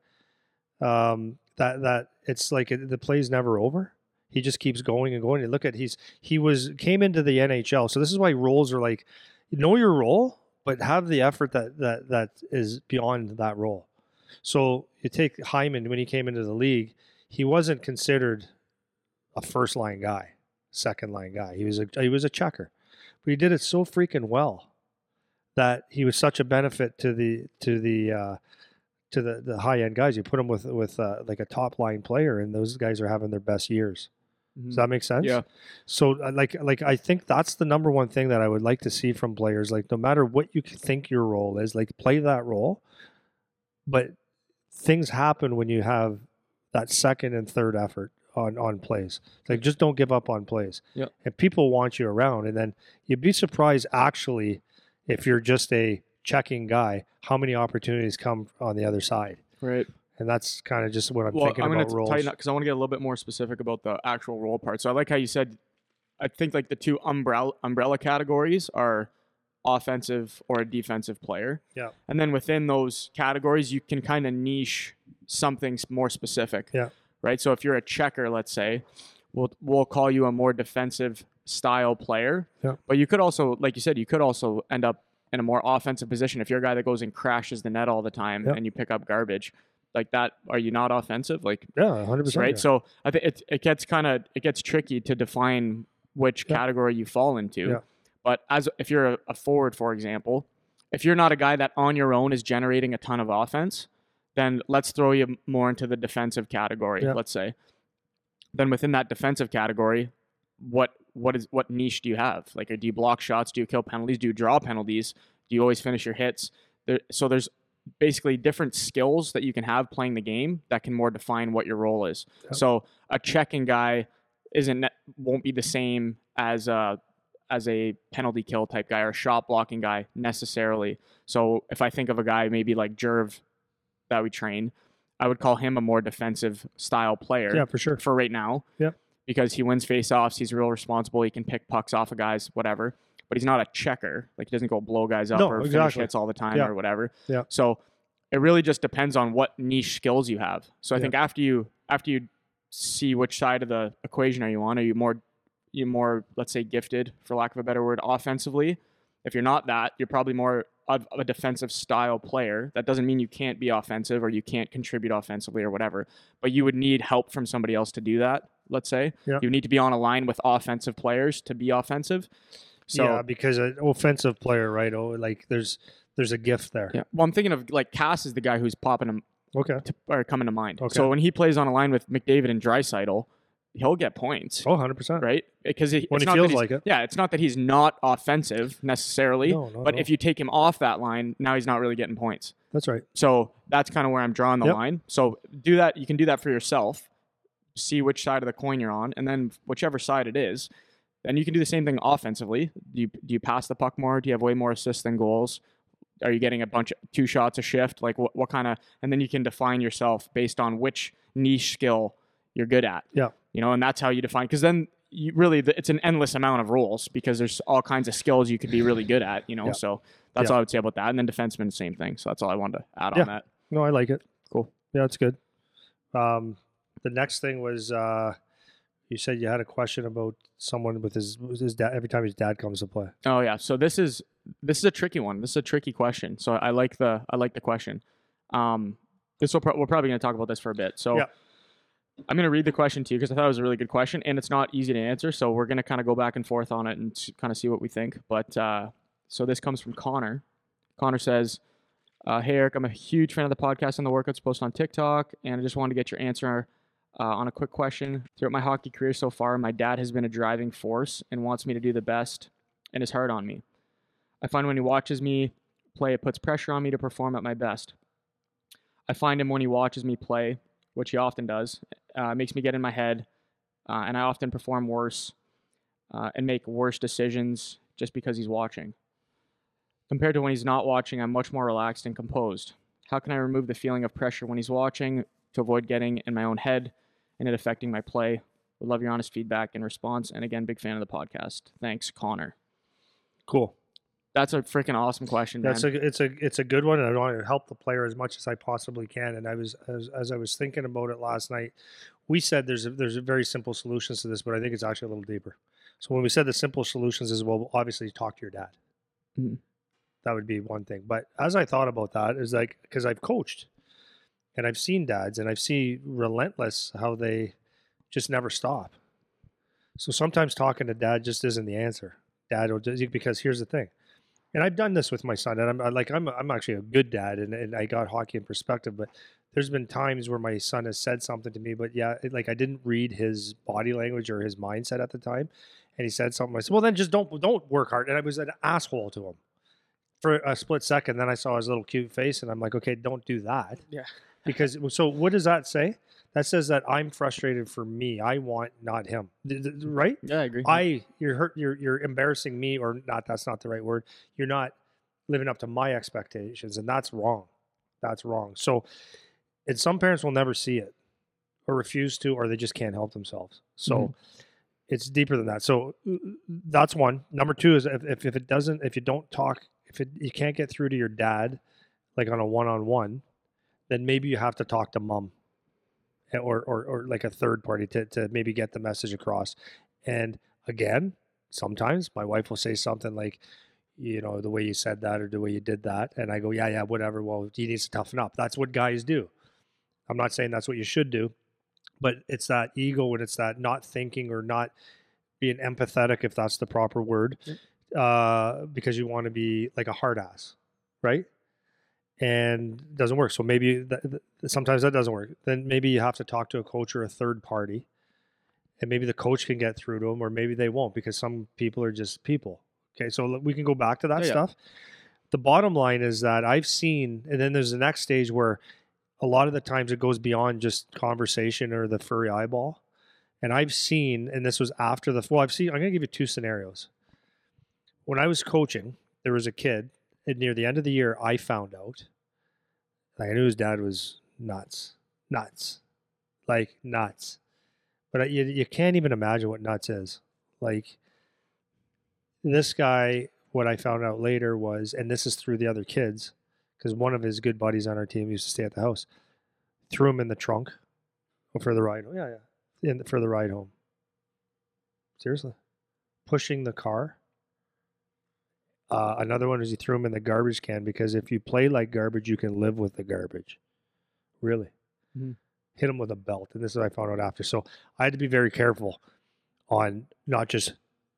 That it's like the play's never over. He just keeps going and going. And look at came into the NHL. So this is why roles are like, know your role, but have the effort that is beyond that role. So you take Hyman, when he came into the league, he wasn't considered a first line guy, second line guy. He was a checker, but he did it so freaking well that he was such a benefit to the high end guys. You put him with like a top line player, and those guys are having their best years. Does that make sense? Yeah. So like I think that's the number one thing that I would like to see from players. Like no matter what you think your role is, like play that role. But things happen when you have that second and third effort on plays. Like just don't give up on plays. Yeah. And people want you around. And then you'd be surprised actually if you're just a checking guy, how many opportunities come on the other side. Right. And that's kind of just what I'm thinking about roles. I'm going to tighten up because I want to get a little bit more specific about the actual role part. So I like how you said, I think like the two umbrella categories are offensive or a defensive player. Yeah. And then within those categories, you can kind of niche something more specific. Yeah. Right. So if you're a checker, let's say, we'll call you a more defensive style player. Yeah. But you could also, like you said, you could also end up in a more offensive position if you're a guy that goes and crashes the net all the time and you pick up garbage. Like that, are you not offensive? Like 100%. Right. Yeah. So I think it gets tricky to define which category you fall into. Yeah. But if you're a forward, for example, if you're not a guy that on your own is generating a ton of offense, then let's throw you more into the defensive category, let's say. Then within that defensive category, what niche do you have? Like, do you block shots? Do you kill penalties? Do you draw penalties? Do you always finish your hits? So there's basically different skills that you can have playing the game that can more define what your role is. Yep. So a checking guy won't be the same as a penalty kill type guy or a shot blocking guy necessarily. So if I think of a guy maybe like Jerv that we train, I would call him a more defensive style player. Yeah, for sure. For right now. Yeah. Because he wins face-offs, he's real responsible, he can pick pucks off of guys, whatever. But he's not a checker. Like, he doesn't go blow guys up finish hits all the time or whatever. Yeah. So it really just depends on what niche skills you have. So I think after you see which side of the equation are you on, are you more, let's say, gifted, for lack of a better word, offensively? If you're not that, you're probably more of a defensive style player. That doesn't mean you can't be offensive or you can't contribute offensively or whatever, but you would need help from somebody else to do that, let's say. Yeah. You need to be on a line with offensive players to be offensive. So, yeah, because an offensive player, right? Oh, like there's a gift there. Yeah. Well, I'm thinking of like Cass is the guy who's popping him or coming to mind. Okay. So when he plays on a line with McDavid and Draisaitl, he'll get points. Oh, 100%. Right? Because when he feels like it. Yeah, it's not that he's not offensive necessarily, but no. if you take him off that line, now he's not really getting points. That's right. So that's kind of where I'm drawing the line. So do that. You can do that for yourself. See which side of the coin you're on, and then whichever side it is, then you can do the same thing offensively. Do you pass the puck more? Do you have way more assists than goals? Are you getting 2 shots a shift? Like what kind of, and then you can define yourself based on which niche skill you're good at. Yeah. And that's how you define, because then it's an endless amount of roles because there's all kinds of skills you could be really good at, so that's all I would say about that. And then defenseman, same thing. So that's all I wanted to add on that. No, I like it. Cool. Yeah, it's good. The next thing was, you said you had a question about someone with his dad every time his dad comes to play. Oh yeah. So this is a tricky one. This is a tricky question. So I like the question. We're probably going to talk about this for a bit. So I'm going to read the question to you because I thought it was a really good question and it's not easy to answer. So we're going to kind of go back and forth on it and kind of see what we think. But so this comes from Connor. Connor says, hey Eric, I'm a huge fan of the podcast and the workouts post on TikTok, and I just wanted to get your answer on a quick question. Throughout my hockey career so far, my dad has been a driving force and wants me to do the best and is hard on me. I find when he watches me play, it puts pressure on me to perform at my best. I find him when he watches me play, which he often does, makes me get in my head, and I often perform worse and make worse decisions just because he's watching. Compared to when he's not watching, I'm much more relaxed and composed. How can I remove the feeling of pressure when he's watching to avoid getting in my own head and it affecting my play? Would love your honest feedback and response. And again, big fan of the podcast. Thanks, Connor. Cool. That's a freaking awesome question, man. It's a good one, and I want to help the player as much as I possibly can. And I was as I was thinking about it last night, we said there's a very simple solutions to this, but I think it's actually a little deeper. So when we said the simple solutions is, well, obviously talk to your dad. Mm-hmm. That would be one thing. But as I thought about that, is like, because I've coached and I've seen dads and I've seen relentless how they just never stop. So sometimes talking to dad just isn't the answer. Dad will just, because here's the thing. And I've done this with my son, and I'm actually a good dad, and I got hockey in perspective. But there's been times where my son has said something to me, but like I didn't read his body language or his mindset at the time. And he said something. I said, well, then just don't work hard. And I was an asshole to him for a split second. Then I saw his little cute face and I'm like, okay, don't do that. Yeah. Because so what does that say? That says that I'm frustrated for me. I want, not him. Right? Yeah, I agree. You're embarrassing me, or not. That's not the right word. You're not living up to my expectations, and that's wrong. That's wrong. So, and some parents will never see it, or refuse to, or they just can't help themselves. So, it's deeper than that. So, that's one. Number two is if you don't talk, you can't get through to your dad, like on a one-on-one, then maybe you have to talk to mom. Or like a third party to maybe get the message across. And again, sometimes my wife will say something like, the way you said that or the way you did that. And I go, yeah, whatever. Well, he needs to toughen up. That's what guys do. I'm not saying that's what you should do, but it's that ego and it's that not thinking or not being empathetic, if that's the proper word, because you want to be like a hard ass, right? And it doesn't work. So maybe sometimes that doesn't work. Then maybe you have to talk to a coach or a third party, and maybe the coach can get through to them, or maybe they won't, because some people are just people. Okay, so we can go back to that stuff. The bottom line is that I've seen, and then there's the next stage where a lot of the times it goes beyond just conversation or the furry eyeball. And I've seen, and this was after I'm going to give you two scenarios. When I was coaching, there was a kid, and near the end of the year, I found out. Like, I knew his dad was nuts. Like, nuts. But you can't even imagine what nuts is. Like, this guy, what I found out later was, and this is through the other kids, because one of his good buddies on our team used to stay at the house, threw him in the trunk for the ride. For the ride home. Seriously. Pushing the car. Another one is he threw him in the garbage can, because if you play like garbage, you can live with the garbage. Really. Mm-hmm. Hit him with a belt. And this is what I found out after. So I had to be very careful on not just,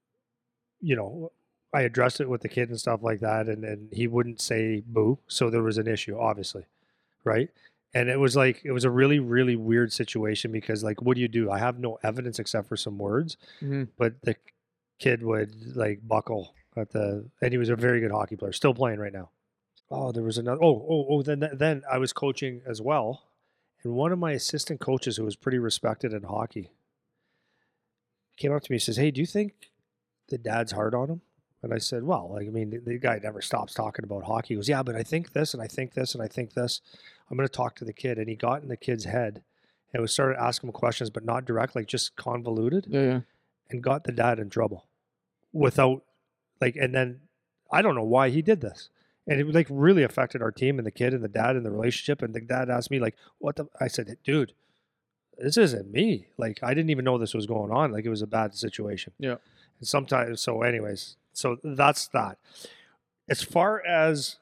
I addressed it with the kid and stuff like that. And he wouldn't say boo. So there was an issue, obviously. Right. And it was a really, really weird situation, because what do you do? I have no evidence except for some words, but the kid would buckle. And he was a very good hockey player, still playing right now. Oh, there was another. Then I was coaching as well, and one of my assistant coaches, who was pretty respected in hockey, came up to me and says, "Hey, do you think the dad's hard on him?" And I said, "Well, the guy never stops talking about hockey." He goes, "Yeah, but I think this, and I think this, and I think this. I'm going to talk to the kid." And he got in the kid's head, and we started asking him questions, but not direct, just convoluted. Yeah. And got the dad in trouble without. And then I don't know why he did this. And it really affected our team and the kid and the dad and the relationship. And the dad asked me what the, I said, "Dude, this isn't me. I didn't even know this was going on. It was a bad situation." Yeah. And sometimes, so that's that. As far as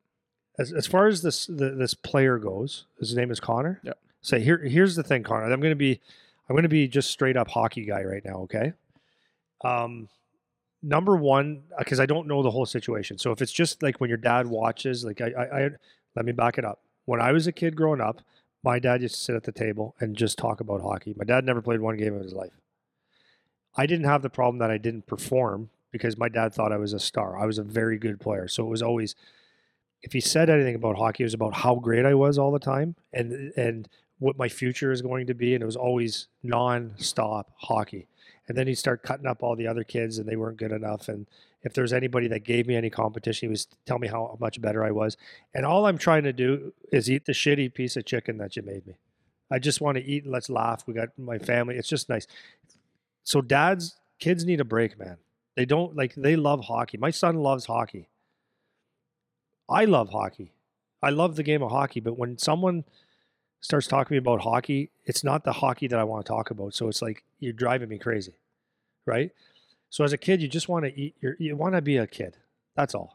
this player goes, his name is Connor. Yeah. So here's the thing, Connor. I'm going to be just straight up hockey guy right now. Okay. Number one, because I don't know the whole situation. So if it's just when your dad watches, I let me back it up. When I was a kid growing up, my dad used to sit at the table and just talk about hockey. My dad never played one game of his life. I didn't have the problem that I didn't perform, because my dad thought I was a star. I was a very good player. So it was always, if he said anything about hockey, it was about how great I was all the time and what my future is going to be. And it was always non-stop hockey. And then he'd start cutting up all the other kids, and they weren't good enough. And if there's anybody that gave me any competition, he was tell me how much better I was. And all I'm trying to do is eat the shitty piece of chicken that you made me. I just want to eat and let's laugh. We got my family. It's just nice. So kids need a break, man. They don't they love hockey. My son loves hockey. I love hockey. I love the game of hockey. But when someone starts talking to me about hockey, it's not the hockey that I want to talk about. So it's you're driving me crazy, right? So as a kid, you just want to eat. You want to be a kid. That's all.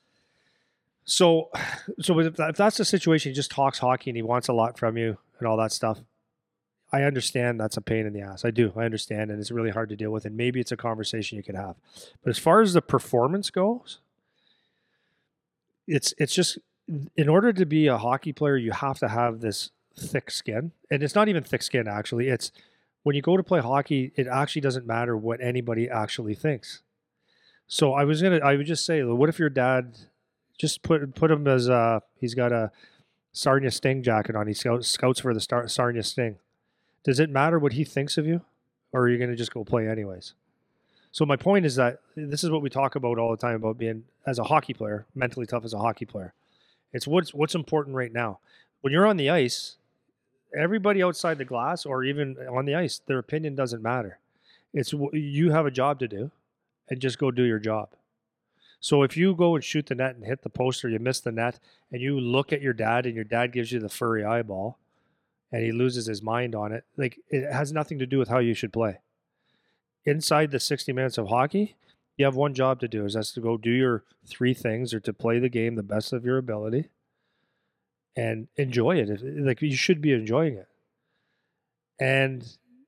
So if that's the situation, he just talks hockey and he wants a lot from you and all that stuff. I understand that's a pain in the ass. I do. I understand, and it's really hard to deal with. And maybe it's a conversation you can have. But as far as the performance goes, it's just, in order to be a hockey player, you have to have this thick skin. And it's not even thick skin, actually. It's when you go to play hockey, it actually doesn't matter what anybody actually thinks. So I would just say, what if your dad just put him as he's got a Sarnia Sting jacket on. He scouts for the Sarnia Sting. Does it matter what he thinks of you, or are you going to just go play anyways? So my point is that this is what we talk about all the time about being, as a hockey player, mentally tough as a hockey player. It's what's important right now. When you're on the ice, everybody outside the glass or even on the ice, their opinion doesn't matter. It's you have a job to do, and just go do your job. So if you go and shoot the net and hit the post, or you miss the net, and you look at your dad and your dad gives you the furry eyeball and he loses his mind on it, like, it has nothing to do with how you should play. Inside the 60 minutes of hockey, you have one job to do, is that's to go do your 3 things, or to play the game the best of your ability and enjoy it. Like, you should be enjoying it. And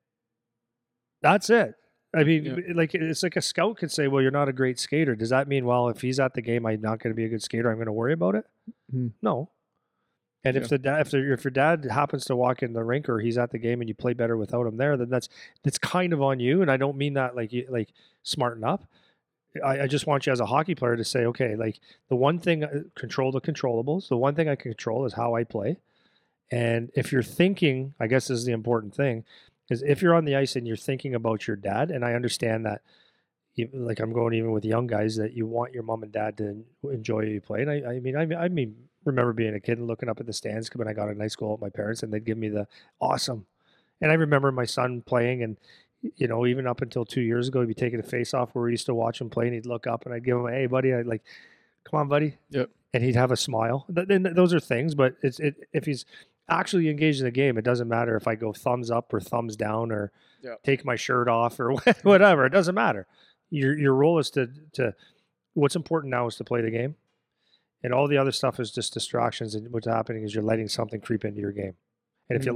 that's it. I mean, like, it's like a scout could say, well, you're not a great skater. Does that mean, well, if he's at the game, I'm not going to be a good skater, I'm going to worry about it? Mm-hmm. No. And if your dad happens to walk in the rink, or he's at the game and you play better without him there, then that's kind of on you. And I don't mean that like smarten up. I just want you as a hockey player to say, okay, like, the one thing, control the controllables. The one thing I can control is how I play. And if you're thinking, I guess this is the important thing, is if you're on the ice and you're thinking about your dad, and I understand that, like, I'm going even with young guys, that you want your mom and dad to enjoy you play. And I mean, remember being a kid and looking up at the stands when I got to night school with my parents, and they'd give me the awesome. And I remember my son playing, and, you know, even up until 2 years ago, he'd be taking a face off where we used to watch him play, and he'd look up and I'd give him, hey buddy, I'd like, come on buddy. Yep. And he'd have a smile. Those are things, but if he's actually engaged in the game, it doesn't matter if I go thumbs up or thumbs down, or take my shirt off or whatever. It doesn't matter. Your role is to what's important now is to play the game, and all the other stuff is just distractions. And what's happening is you're letting something creep into your game. And if you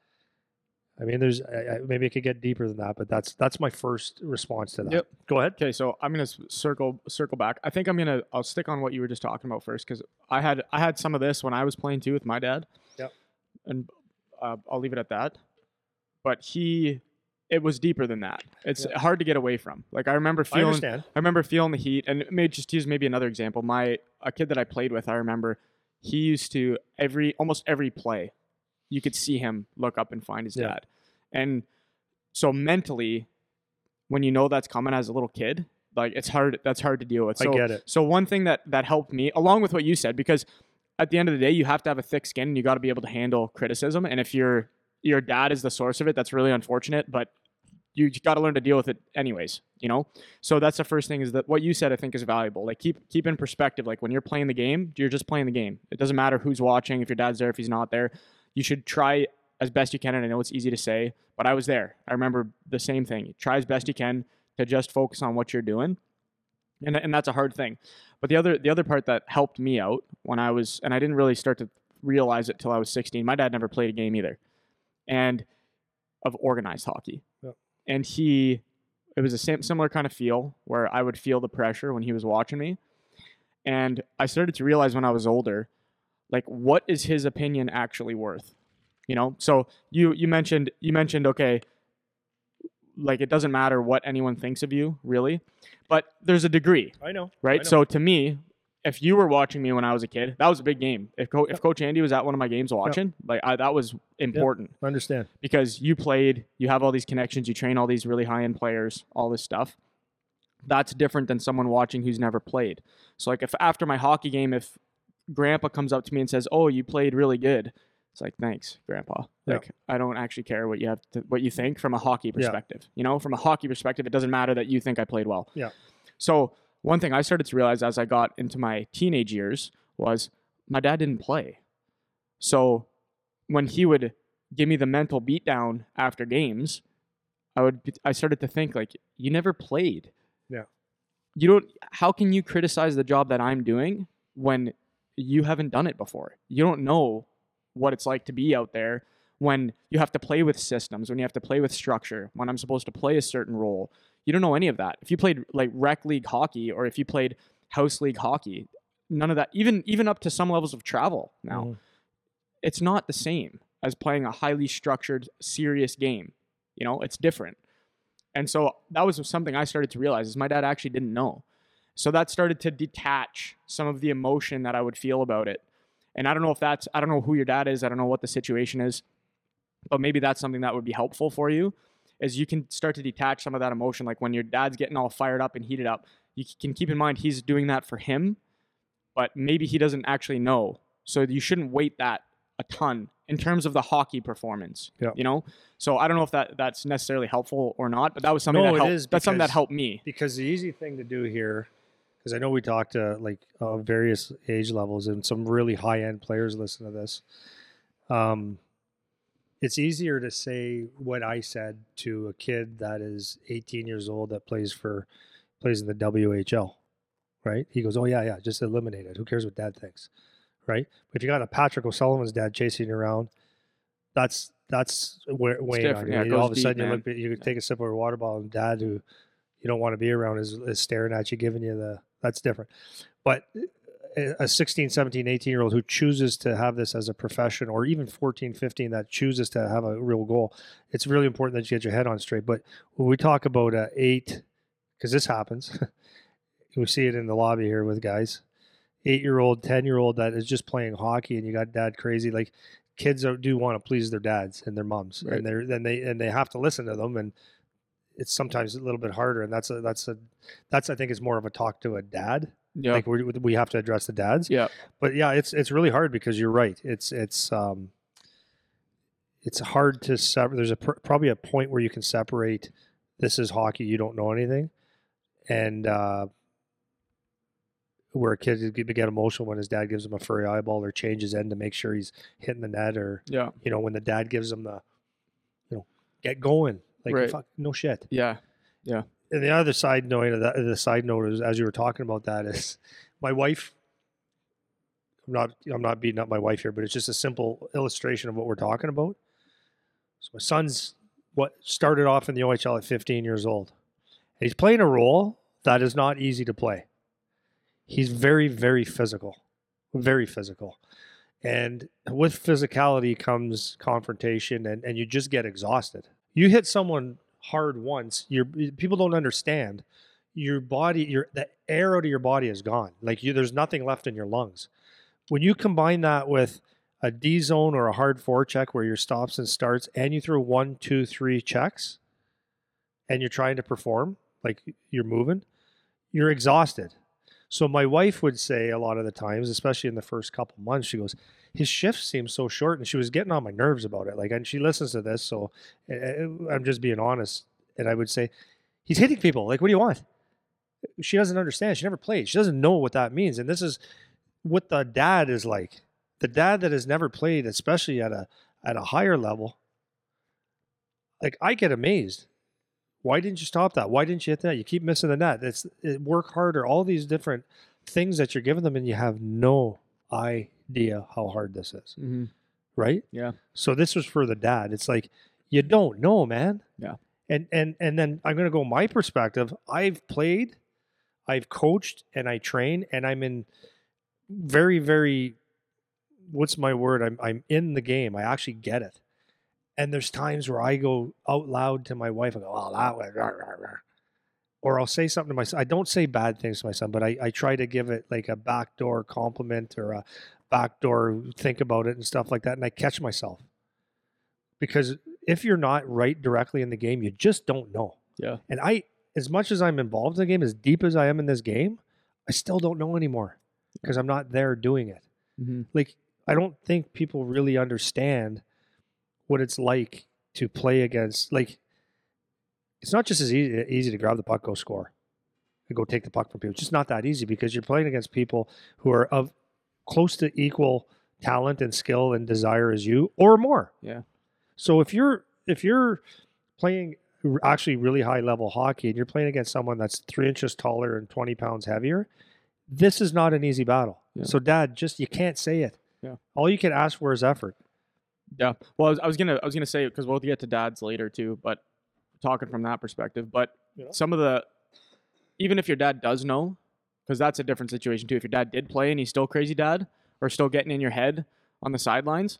there's maybe it could get deeper than that, but that's my first response to that. Yep. Go ahead. Okay, so I'm gonna circle back. I think I'll stick on what you were just talking about first, because I had some of this when I was playing too with my dad. Yep. And I'll leave it at that. But it was deeper than that. It's hard to get away from. Like, I remember feeling the heat, and just use maybe another example. A kid that I played with, I remember he used to almost every play, you could see him look up and find his dad. And so mentally, when you know that's coming as a little kid, like, that's hard to deal with. So, I get it. So one thing that helped me, along with what you said, because at the end of the day, you have to have a thick skin, and you got to be able to handle criticism. And if your dad is the source of it, that's really unfortunate, but you got to learn to deal with it anyways, you know? So that's the first thing, is that what you said, I think, is valuable. Like, keep in perspective, like, when you're playing the game, you're just playing the game. It doesn't matter who's watching, if your dad's there, if he's not there. You should try as best you can, and I know it's easy to say, but I was there. I remember the same thing. Try as best you can to just focus on what you're doing. And that's a hard thing. But the other part that helped me out when I didn't really start to realize it till I was 16. My dad never played a game either, and of organized hockey. Yep. And it was a similar kind of feel, where I would feel the pressure when he was watching me. And I started to realize when I was older, like, what is his opinion actually worth? You know? So you mentioned, okay, like, it doesn't matter what anyone thinks of you, really, but there's a degree. I know. Right? I know. So to me, if you were watching me when I was a kid, that was a big game. If Coach Andy was at one of my games watching, that was important. I understand. Because you played, you have all these connections, you train all these really high-end players, all this stuff. That's different than someone watching who's never played. So, like, if after my hockey game, if Grandpa comes up to me and says, "Oh, you played really good," it's like, "Thanks, Grandpa." Like, I don't actually care what you think from a hockey perspective. You know, from a hockey perspective, it doesn't matter that you think I played well. Yeah. So one thing I started to realize as I got into my teenage years was my dad didn't play. So when he would give me the mental beatdown after games, I started to think, like, you never played. Yeah. How can you criticize the job that I'm doing when you haven't done it before? You don't know what it's like to be out there when you have to play with systems, when you have to play with structure, when I'm supposed to play a certain role. You don't know any of that. If you played, like, rec league hockey, or if you played house league hockey, none of that, even up to some levels of travel now, it's not the same. as playing a highly structured, serious game. You know, it's different. And so that was something I started to realize is my dad actually didn't know. So that started to detach some of the emotion that I would feel about it. And I don't know I don't know who your dad is. I don't know what the situation is, but maybe that's something that would be helpful for you, is you can start to detach some of that emotion. Like when your dad's getting all fired up and heated up, you can keep in mind he's doing that for him, but maybe he doesn't actually know. So you shouldn't weight that a ton in terms of the hockey performance, you know? So I don't know if that's necessarily helpful or not, but that was something that's something that helped me. Because the easy thing to do here, because I know we talked to various age levels and some really high-end players listen to this. It's easier to say what I said to a kid that is 18 years old that plays in the WHL, right? He goes, oh yeah, just eliminate it. Who cares what dad thinks, right? But if you got a Patrick O'Sullivan's dad chasing you around, that's weighing on you. Yeah, all of a sudden you take a sip of a water bottle, and dad, who you don't want to be around, is staring at you, giving you that's different. But a 16, 17, 18-year-old who chooses to have this as a profession, or even 14, 15, that chooses to have a real goal, it's really important that you get your head on straight. But when we talk about 8, because this happens, we see it in the lobby here with guys, 8-year-old, 10-year-old that is just playing hockey, and you got dad crazy. Like, kids do want to please their dads and their moms, right. and they have to listen to them, and it's sometimes a little bit harder. And that's I think is more of a talk to a dad. Yeah. Like we have to address the dads. Yeah. But yeah, it's really hard, because you're right. It's hard to separate. There's probably a point where you can separate. This is hockey. You don't know anything, and where a kid could get emotional when his dad gives him a furry eyeball or changes end to make sure he's hitting the net, or when the dad gives him the, get going, like, right. Fuck, no shit. Yeah. And the other side note of that, the side note is, as you were talking about that, is my wife. I'm not beating up my wife here, but it's just a simple illustration of what we're talking about. So my son's started off in the OHL at 15 years old. And he's playing a role that is not easy to play. He's very, very physical, and with physicality comes confrontation, and you just get exhausted. You hit someone hard once, people don't understand. Your body, the air out of your body is gone. Like, there's nothing left in your lungs. When you combine that with a D zone or a hard forecheck where your stops and starts, and you throw 1, 2, 3 checks, and you're trying to perform, like you're moving, you're exhausted. So my wife would say a lot of the times, especially in the first couple months, she goes, his shift seems so short, and she was getting on my nerves about it. Like, and she listens to this, so I'm just being honest. And I would say, he's hitting people. Like, what do you want? She doesn't understand. She never played. She doesn't know what that means. And this is what the dad is like. The dad that has never played, especially at a higher level. Like, I get amazed. Why didn't you stop that? Why didn't you hit that? You keep missing the net. Work harder. All these different things that you're giving them, and you have no idea how hard this is. Mm-hmm. Right? Yeah. So this was for the dad. It's like, you don't know, man. Yeah. And then I'm going to go my perspective. I've played, I've coached, and I train, and I'm in very, very, what's my word? I'm in the game. I actually get it. And there's times where I go out loud to my wife and go, oh, that way, rah, rah, rah. Or I'll say something to my son. I don't say bad things to my son, but I try to give it like a backdoor compliment or a backdoor think about it and stuff like that. And I catch myself. Because if you're not right directly in the game, you just don't know. Yeah. And as much as I'm involved in the game, as deep as I am in this game, I still don't know anymore because I'm not there doing it. Mm-hmm. Like, I don't think people really understand what it's like to play against, like, it's not just as easy to grab the puck, go score, and go take the puck from people. It's just not that easy, because you're playing against people who are of close to equal talent and skill and desire as you, or more. Yeah. So if you're playing actually really high level hockey and you're playing against someone that's 3 inches taller and 20 pounds heavier, this is not an easy battle. Yeah. So Dad, you can't say it. Yeah. All you can ask for is effort. Yeah. Well, I was gonna say, because we'll get to dads later too, but talking from that perspective. But some of the, even if your dad does know, because that's a different situation too. If your dad did play and he's still crazy dad, or still getting in your head on the sidelines,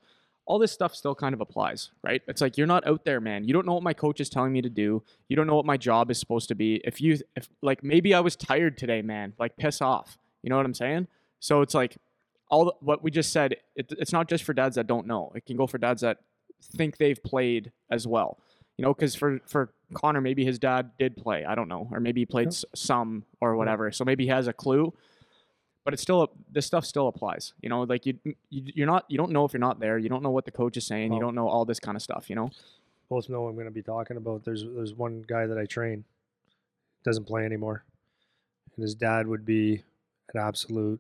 all this stuff still kind of applies, right? It's like, you're not out there, man. You don't know what my coach is telling me to do. You don't know what my job is supposed to be. If like, maybe I was tired today, man, like, piss off. You know what I'm saying? So it's like, what we just said, it's not just for dads that don't know. It can go for dads that think they've played as well. You know, because for Connor, maybe his dad did play. I don't know. Or maybe he played some or whatever. So maybe he has a clue. But it's still, this stuff still applies. You know, like, you don't know if you're not there. You don't know what the coach is saying. You don't know all this kind of stuff, you know? Both know what I'm going to be talking about. There's one guy that I train, doesn't play anymore. And his dad would be an absolute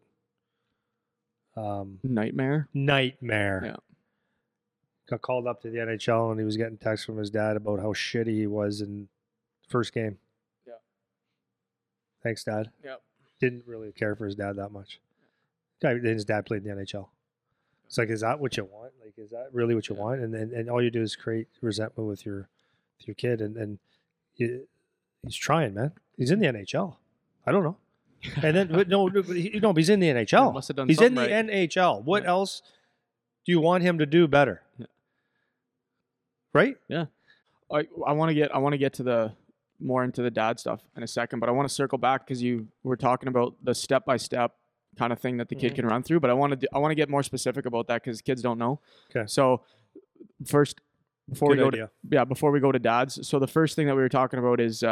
nightmare. Yeah. Got called up to the NHL and he was getting texts from his dad about how shitty he was in first game. Yeah. Thanks, Dad. Yeah. Didn't really care for his dad that much. His dad played in the NHL. It's like, is that what you want? Like, is that really what you want? And all you do is create resentment with your kid. And he's trying, man. He's in the NHL. I don't know. And then but he's in the NHL. Must have done he's in the right. NHL. What else do you want him to do better? Yeah. Right? Yeah. I want to get to more into the dad stuff in a second, but I want to circle back because you were talking about the step-by-step kind of thing that the kid can run through, but I want to get more specific about that because kids don't know. Okay. So first, before we go to dads, so the first thing that we were talking about is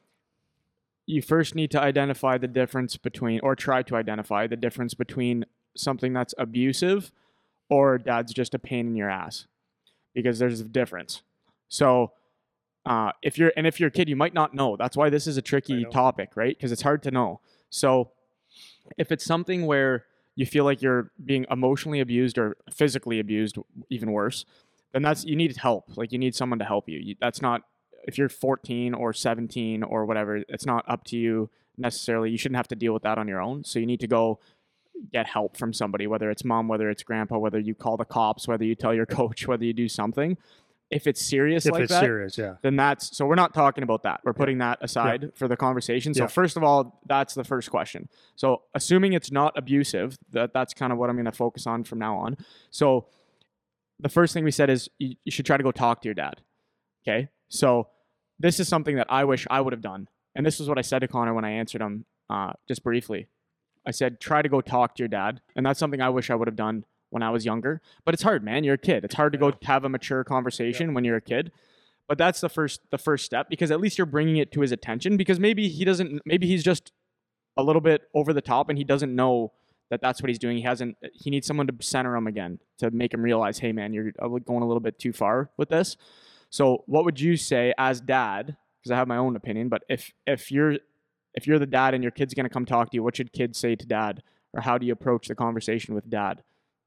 you first need to identify the difference between, or try to identify the difference between something that's abusive or dad's just a pain in your ass, because there's a difference. So if you're a kid, you might not know. That's why this is a tricky topic, right? Because it's hard to know. So if it's something where you feel like you're being emotionally abused or physically abused, even worse, then you need help. Like, you need someone to help you. That's not, if you're 14 or 17 or whatever, it's not up to you necessarily. You shouldn't have to deal with that on your own. So you need to go get help from somebody, whether it's mom, whether it's grandpa, whether you call the cops, whether you tell your coach, whether you do something. If it's serious then so we're not talking about that. We're putting that aside for the conversation. So first of all, that's the first question. So assuming it's not abusive, that's kind of what I'm going to focus on from now on. So the first thing we said is you should try to go talk to your dad. Okay. So this is something that I wish I would have done. And this is what I said to Connor when I answered him just briefly. I said, try to go talk to your dad. And that's something I wish I would have done when I was younger. But it's hard, man. You're a kid. It's hard to go have a mature conversation when you're a kid. But that's the first step, because at least you're bringing it to his attention, because maybe he's just a little bit over the top and he doesn't know that that's what he's doing. He needs someone to center him again, to make him realize, hey man, you're going a little bit too far with this. So what would you say as dad? Because I have my own opinion, but if you're the dad and your kid's going to come talk to you, what should kids say to dad? Or how do you approach the conversation with dad?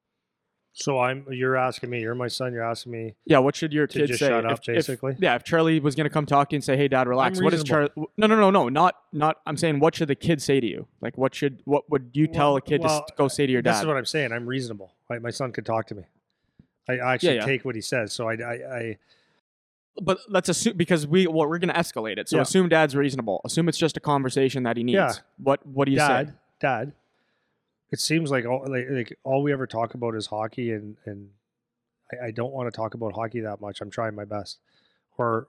So you're asking me, you're my son, you're asking me. Yeah, what should your kid say? Shut up, basically. If Charlie was going to come talk to you and say, "Hey, Dad, relax." What is Charlie? No, not. I'm saying, what should the kid say to you? Like, what would you tell a kid to go say to your dad? This is what I'm saying. I'm reasonable. My son could talk to me. I actually take what he says. So I. But let's assume, because we're going to escalate it. So assume dad's reasonable. Assume it's just a conversation that he needs. Yeah. What do you say? Dad. It seems like all we ever talk about is hockey, and I don't want to talk about hockey that much. I'm trying my best, or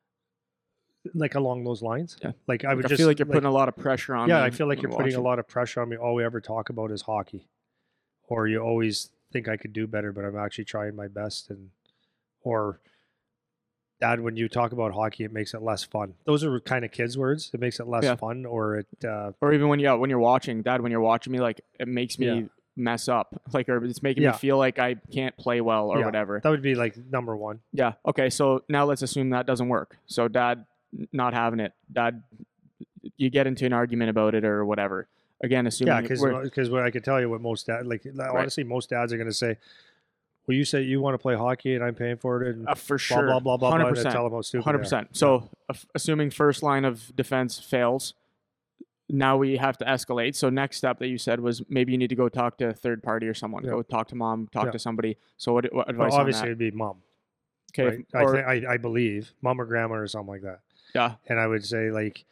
like along those lines. Yeah. Like I feel like you're putting a lot of pressure on me. Yeah, I feel like you're putting a lot of pressure on me. All we ever talk about is hockey, or you always think I could do better, but I'm actually trying my best, or Dad, when you talk about hockey, it makes it less fun. Those are kind of kids' words. It makes it less fun, or even when you're watching, Dad, when you're watching me, like, it makes me mess up, like, or it's making me feel like I can't play well or whatever. That would be like number one. Yeah. Okay. So now let's assume that doesn't work. So Dad not having it. Dad, you get into an argument about it or whatever. Again, assuming because what I can tell you, what most dads honestly, most dads are going to say. Well, you say you want to play hockey and I'm paying for it, and for sure, blah blah blah blah. 100%. And tell them how stupid 100%. So, assuming first line of defense fails, now we have to escalate. So, next step that you said was maybe you need to go talk to a third party or someone. Go talk to mom, talk to somebody. So, what advice? Well, obviously, on that? It'd be mom. Okay, right? I believe mom or grandma or something like that. Yeah, and I would say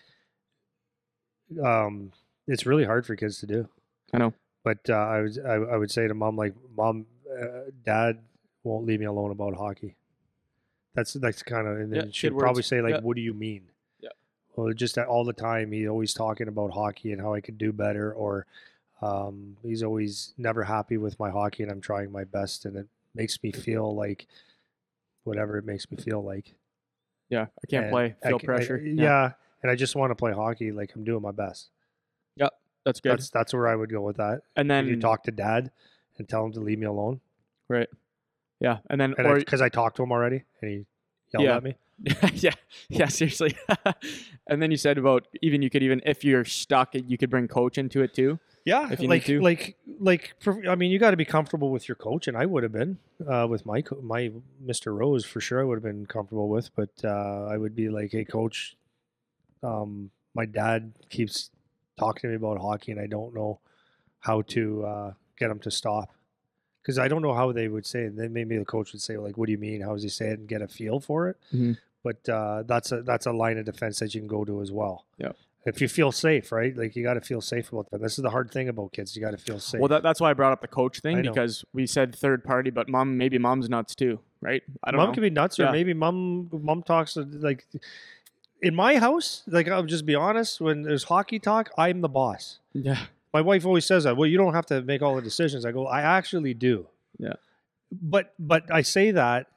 it's really hard for kids to do. I know, but I would say to mom, Dad won't leave me alone about hockey. That's kind of, and then she'd probably say like, what do you mean? Yeah. Well, just that all the time he's always talking about hockey and how I could do better, or he's always never happy with my hockey, and I'm trying my best, and it makes me feel like whatever it makes me feel like. Yeah, I can't play. Feel pressure. Yeah, and I just want to play hockey like I'm doing my best. Yep, that's good. That's where I would go with that. And then you talk to Dad and tell him to leave me alone. Right. Yeah, and then because I talked to him already, and he yelled at me. yeah, seriously. And then you said about you could if you're stuck, you could bring coach into it too. Yeah, if you need to. I mean, you got to be comfortable with your coach, and I would have been with my Mr. Rose for sure. I would have been comfortable with, but I would be like, hey, coach, my dad keeps talking to me about hockey, and I don't know how to get him to stop. Because I don't know how they would say it. Then maybe the coach would say, like, what do you mean? How does he say it? And get a feel for it. Mm-hmm. But that's a line of defense that you can go to as well. Yeah. If you feel safe, right? Like, you got to feel safe about that. This is the hard thing about kids. You got to feel safe. Well, that's why I brought up the coach thing, because we said third party, but maybe mom's nuts too, right? I don't know. Mom could be nuts, or maybe mom talks like in my house. Like, I'll just be honest. When there's hockey talk, I'm the boss. Yeah. My wife always says that. Well, you don't have to make all the decisions. I go, I actually do. Yeah. But I say that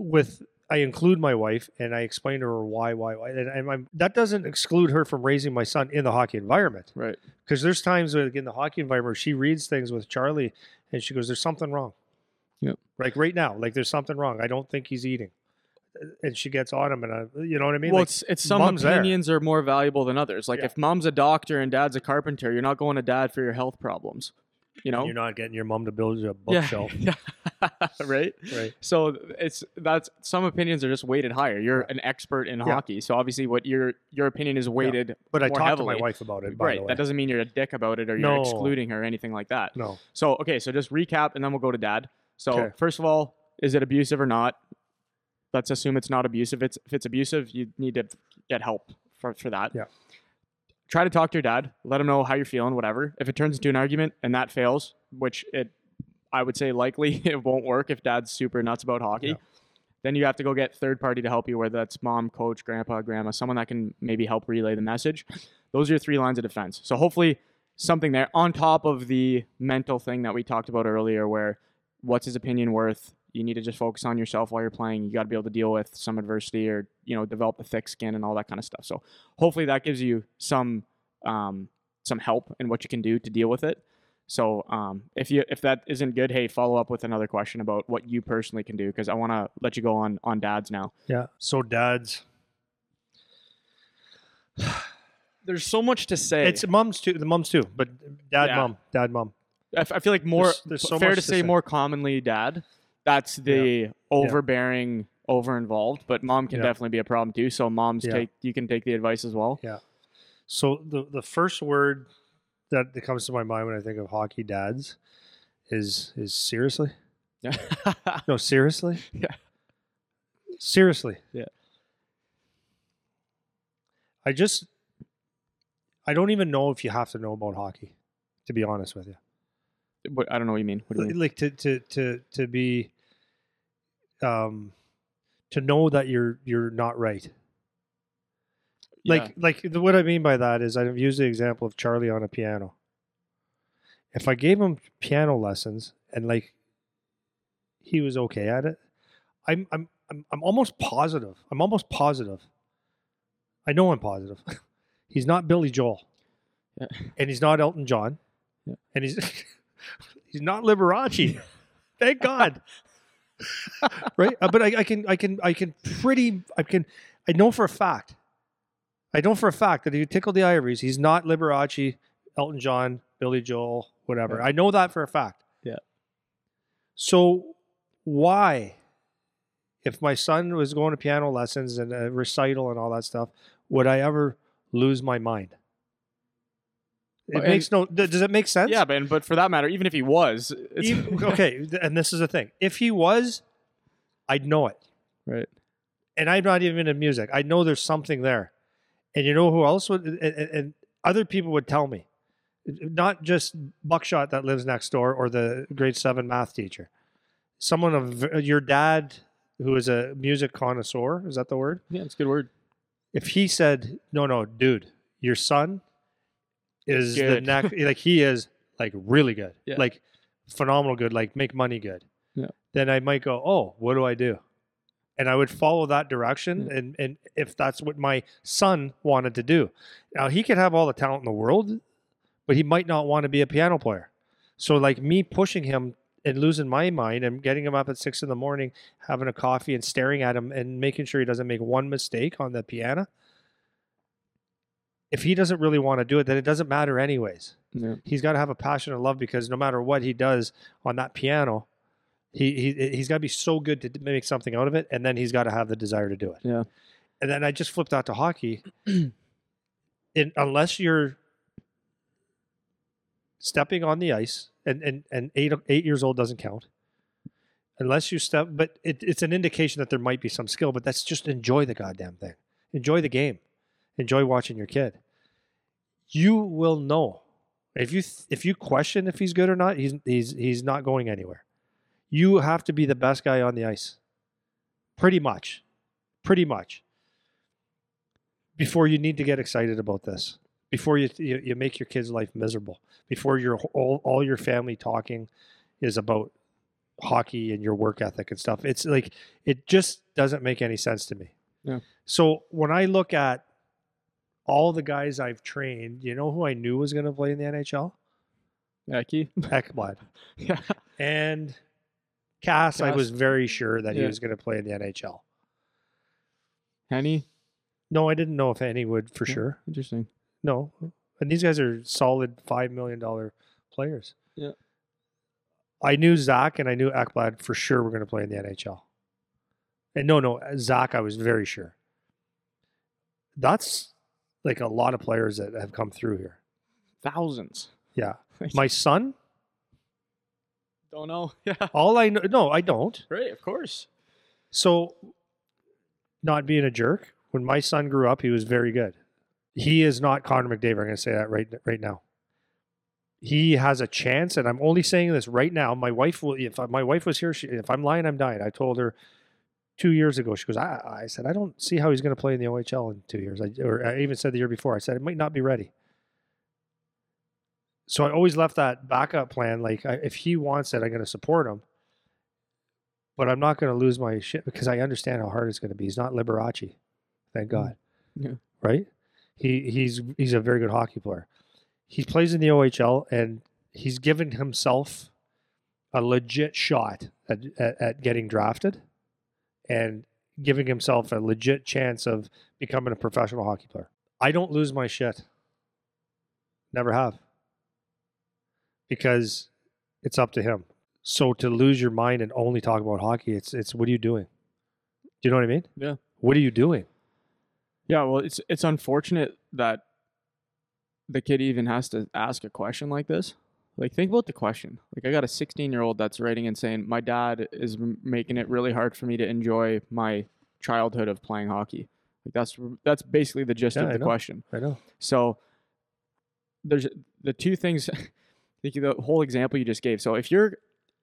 I include my wife, and I explain to her why, and that doesn't exclude her from raising my son in the hockey environment. Right. Because there's times in the hockey environment, she reads things with Charlie, and she goes, "There's something wrong." Yep. Like right now, like there's something wrong. I don't think he's eating. And she gets on him, and you know what I mean? Well, like, it's some opinions are more valuable than others. Like if mom's a doctor and dad's a carpenter, you're not going to dad for your health problems. You know, you're not getting your mom to build you a bookshelf. Yeah. Right. So that's some opinions are just weighted higher. You're an expert in hockey, so obviously what your opinion is weighted. But I talked heavily. to my wife about it. Right. That doesn't mean you're a dick about it or you're excluding her or anything like that. No. So so just recap, and then we'll go to dad. So first of all, is it abusive or not? Let's assume it's not abusive. If it's abusive, you need to get help for that. Yeah. Try to talk to your dad. Let him know how you're feeling, whatever. If it turns into an argument and that fails, which I would say likely it won't work if dad's super nuts about hockey, then you have to go get third party to help you, whether that's mom, coach, grandpa, grandma, someone that can maybe help relay the message. Those are your 3 lines of defense. So hopefully something there on top of the mental thing that we talked about earlier, where what's his opinion worth? You need to just focus on yourself while you're playing. You got to be able to deal with some adversity, or develop a thick skin and all that kind of stuff. So hopefully that gives you some help in what you can do to deal with it. So if that isn't good, hey, follow up with another question about what you personally can do, because I want to let you go on dads now. Yeah. So dads, there's so much to say. It's moms too. The moms too, but dad, mom. I feel like there's so fair to say more commonly dad. That's the overbearing, over-involved, but mom can definitely be a problem too. So moms you can take the advice as well. Yeah. So the first word that comes to my mind when I think of hockey dads is seriously. Yeah. No, seriously. Yeah. Seriously. Yeah. I don't even know if you have to know about hockey, to be honest with you. But I don't know what you mean. What do you mean? Like to be to know that you're not right. Like what I mean by that is, I've used the example of Charlie on a piano. If I gave him piano lessons and he was okay at it, I'm almost positive. I know I'm positive. He's not Billy Joel. Yeah. And he's not Elton John. Yeah. And he's not Liberace. Thank God. Right? But I know for a fact that if you tickle the ivories, he's not Liberace, Elton John, Billy Joel, whatever. Yeah. I know that for a fact. Yeah. So why, if my son was going to piano lessons and a recital and all that stuff, would I ever lose my mind? Does it make sense? Yeah, but for that matter, even if he was, okay. And this is the thing: if he was, I'd know it, right? And I'm not even in music. I know there's something there, and you know who else would? And other people would tell me, not just Buckshot that lives next door or the grade 7 math teacher. someone of your dad who is a music connoisseur, is that the word? Yeah, it's a good word. If he said, no, dude, your son is the next, like he is like really good, like phenomenal good, like make money good. Yeah. Then I might go, oh, what do I do? And I would follow that direction. And if that's what my son wanted to do. Now, he could have all the talent in the world, but he might not want to be a piano player. So like me pushing him and losing my mind and getting him up at 6 a.m, having a coffee and staring at him and making sure he doesn't make one mistake on the piano. If he doesn't really want to do it, then it doesn't matter anyways. Yeah. He's got to have a passion and love, because no matter what he does on that piano, he's got to be so good to make something out of it, and then he's got to have the desire to do it. Yeah. And then I just flipped that to hockey. Unless you're stepping on the ice, and 8 years old doesn't count. Unless you step, but it's an indication that there might be some skill, but that's just enjoy the goddamn thing. Enjoy the game. Enjoy watching your kid. You will know. If you question if he's good or not, he's not going anywhere. You have to be the best guy on the ice. Pretty much. Before you need to get excited about this. Before you make your kid's life miserable. Before all your family talking is about hockey and your work ethic and stuff. It's like, it just doesn't make any sense to me. Yeah. So when I look at all the guys I've trained, you know who I knew was going to play in the NHL? Ekblad. Yeah. And Cass, I was very sure that he was going to play in the NHL. Henny? No, I didn't know if Henny would for sure. Interesting. No. And these guys are solid $5 million players. Yeah. I knew Zach and I knew Ekblad for sure were going to play in the NHL. And no, Zach, I was very sure. That's like a lot of players that have come through here. Thousands. Yeah. My son? Don't know. Yeah. All I know, no, I don't. Right, of course. So, not being a jerk, when my son grew up, he was very good. He is not Connor McDavid. I'm going to say that right now. He has a chance, and I'm only saying this right now. My wife will. If my wife was here, if I'm lying, I'm dying. I told her 2 years ago. She goes, I said, I don't see how he's going to play in the OHL in 2 years. I even said the year before. I said it might not be ready. So I always left that backup plan. Like, if he wants it, I'm going to support him. But I'm not going to lose my shit because I understand how hard it's going to be. He's not Liberace, thank God. Yeah. Right? He's a very good hockey player. He plays in the OHL, and he's given himself a legit shot at getting drafted and giving himself a legit chance of becoming a professional hockey player. I don't lose my shit. Never have. Because it's up to him. So to lose your mind and only talk about hockey, it's what are you doing? Do you know what I mean? Yeah. What are you doing? Yeah, well, it's unfortunate that the kid even has to ask a question like this. Like, think about the question. Like, I got a 16-year-old that's writing and saying, my dad is making it really hard for me to enjoy my childhood of playing hockey. Like, that's basically the gist of the question. I know. So there's the two things, the whole example you just gave. So if you're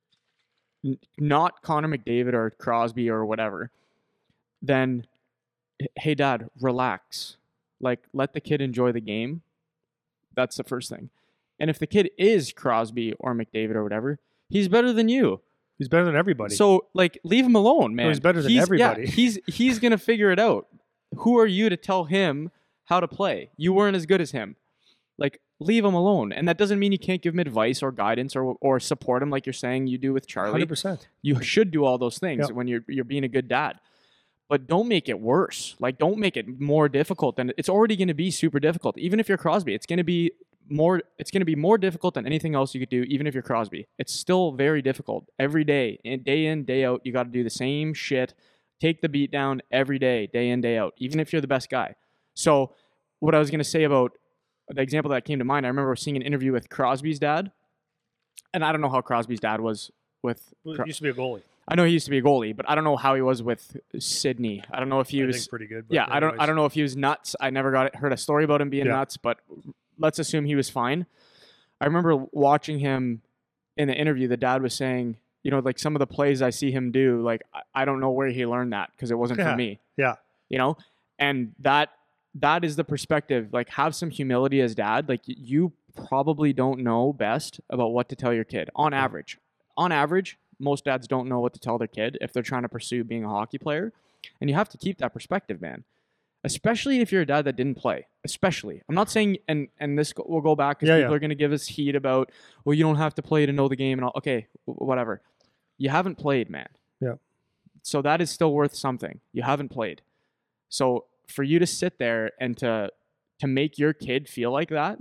not Connor McDavid or Crosby or whatever, then, hey, Dad, relax. Like, let the kid enjoy the game. That's the first thing. And if the kid is Crosby or McDavid or whatever, he's better than you. He's better than everybody. So, like, leave him alone, man. No, he's better than everybody. Yeah, he's going to figure it out. Who are you to tell him how to play? You weren't as good as him. Like, leave him alone. And that doesn't mean you can't give him advice or guidance or support him like you're saying you do with Charlie. 100%. You should do all those things when you're being a good dad. But don't make it worse. Like, don't make it more difficult than it's already going to be super difficult. Even if you're Crosby, it's going to be more difficult than anything else you could do, even if you're Crosby. It's still very difficult. Every day in, day out, you got to do the same shit. Take the beat down every day in, day out, even if you're the best guy. So what I was going to say about the example that came to mind, I remember seeing an interview with Crosby's dad. And I don't know how Crosby's dad was with... He used to be a goalie. I know he used to be a goalie, but I don't know how he was with Sidney. I don't know if he was... I think pretty good. Yeah, I don't know if he was nuts. I never heard a story about him being nuts, but let's assume he was fine. I remember watching him in the interview. The dad was saying, you know, like some of the plays I see him do, like I don't know where he learned that because it wasn't for me. Yeah. You know, and that is the perspective. Like, have some humility as dad. Like, you probably don't know best about what to tell your kid on average. On average, most dads don't know what to tell their kid if they're trying to pursue being a hockey player. And you have to keep that perspective, man. Especially if you're a dad that didn't play. Especially. I'm not saying, and this will go back because people are going to give us heat about, well, you don't have to play to know the game and all. Okay, whatever. You haven't played, man. Yeah. So that is still worth something. You haven't played. So for you to sit there and to make your kid feel like that,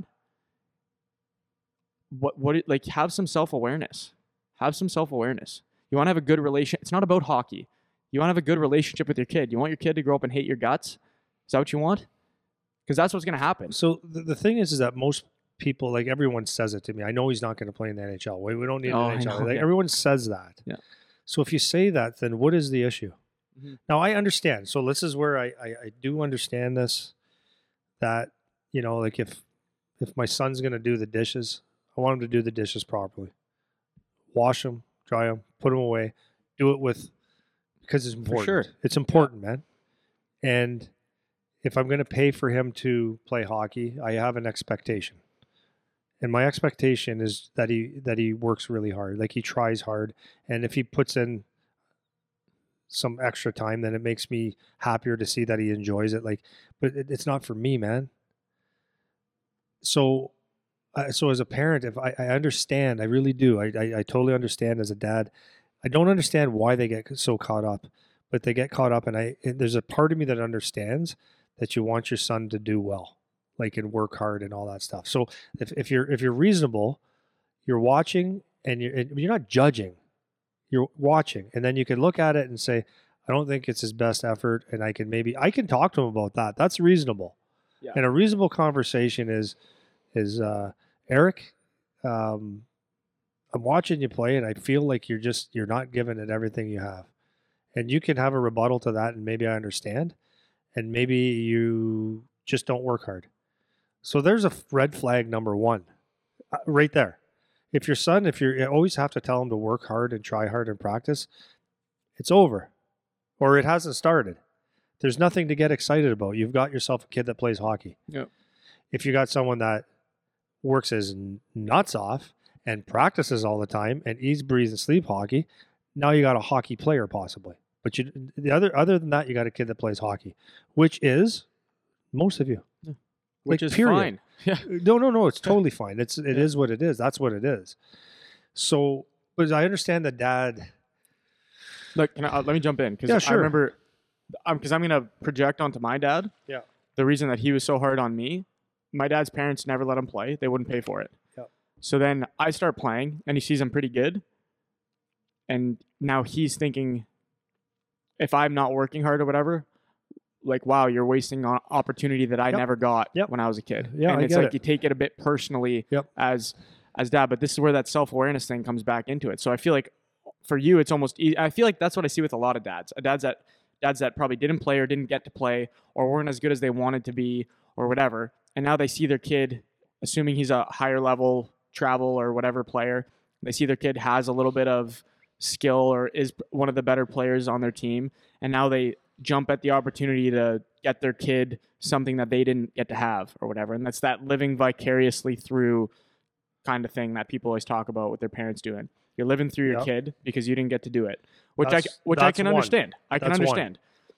like, have some self-awareness. Have some self-awareness. You want to have a good relation. It's not about hockey. You want to have a good relationship with your kid. You want your kid to grow up and hate your guts. Is that what you want? Because that's what's going to happen. So the thing is that most people, like, everyone says it to me. I know he's not going to play in the NHL. We don't need an NHL. Like, everyone says that. Yeah. So if you say that, then what is the issue? Mm-hmm. Now, I understand. So this is where I do understand this, that, you know, like if my son's going to do the dishes, I want him to do the dishes properly. Wash them, dry them, put them away. Do it because it's important. For sure. It's important, man. And if I'm going to pay for him to play hockey, I have an expectation. And my expectation is that he works really hard, like he tries hard. And if he puts in some extra time, then it makes me happier to see that he enjoys it. Like, but it's not for me, man. So as a parent, if I understand, I really do. I totally understand as a dad. I don't understand why they get so caught up, but they get caught up, and there's a part of me that understands that you want your son to do well, like, and work hard and all that stuff. So if you're reasonable, you're watching and you're not judging, you're watching, and then you can look at it and say, I don't think it's his best effort, and I can talk to him about that. That's reasonable. Yeah. And a reasonable conversation is Eric, I'm watching you play and I feel like you're not giving it everything you have. And you can have a rebuttal to that, and maybe I understand, and maybe you just don't work hard. So there's a red flag number one right there. If you always have to tell him to work hard and try hard and practice, it's over, or it hasn't started. There's nothing to get excited about. You've got yourself a kid that plays hockey. Yeah. If you got someone that works his nuts off and practices all the time and eats, breathes, and sleep hockey, now you got a hockey player possibly. But other than that, you got a kid that plays hockey, which is most of you. Yeah. Which is period. Fine. Yeah. No, it's totally fine. It is what it is. That's what it is. So, but I understand that dad. Look, let me jump in because sure. I remember, because I'm going to project onto my dad. Yeah. The reason that he was so hard on me, my dad's parents never let him play. They wouldn't pay for it. Yeah. So then I start playing, and he sees I'm pretty good, and now he's thinking, if I'm not working hard or whatever, like, wow, you're wasting an opportunity that I never got when I was a kid. Yeah, and it's like you take it a bit personally as dad, but this is where that self-awareness thing comes back into it. So I feel like for you, it's almost I feel like that's what I see with a lot of dads. Dads that probably didn't play or didn't get to play or weren't as good as they wanted to be or whatever. And now they see their kid, assuming he's a higher level travel or whatever player, they see their kid has a little bit of skill or is one of the better players on their team. And now they jump at the opportunity to get their kid something that they didn't get to have or whatever. And that's that living vicariously through kind of thing that people always talk about with their parents doing. You're living through your kid because you didn't get to do it, which I can understand. I can understand.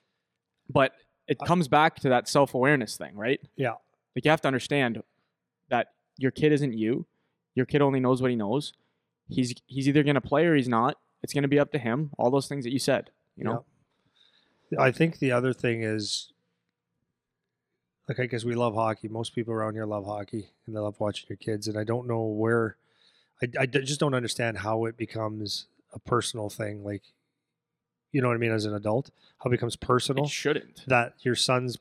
But it comes back to that self-awareness thing, right? Yeah. Like, you have to understand that your kid isn't you. Your kid only knows what he knows. He's either going to play or he's not. It's going to be up to him. All those things that you said, you know? I think the other thing is, like, I guess we love hockey. Most people around here love hockey and they love watching your kids. And I don't know where, I just don't understand how it becomes a personal thing. Like, you know what I mean? As an adult, how it becomes personal. It shouldn't. That your son's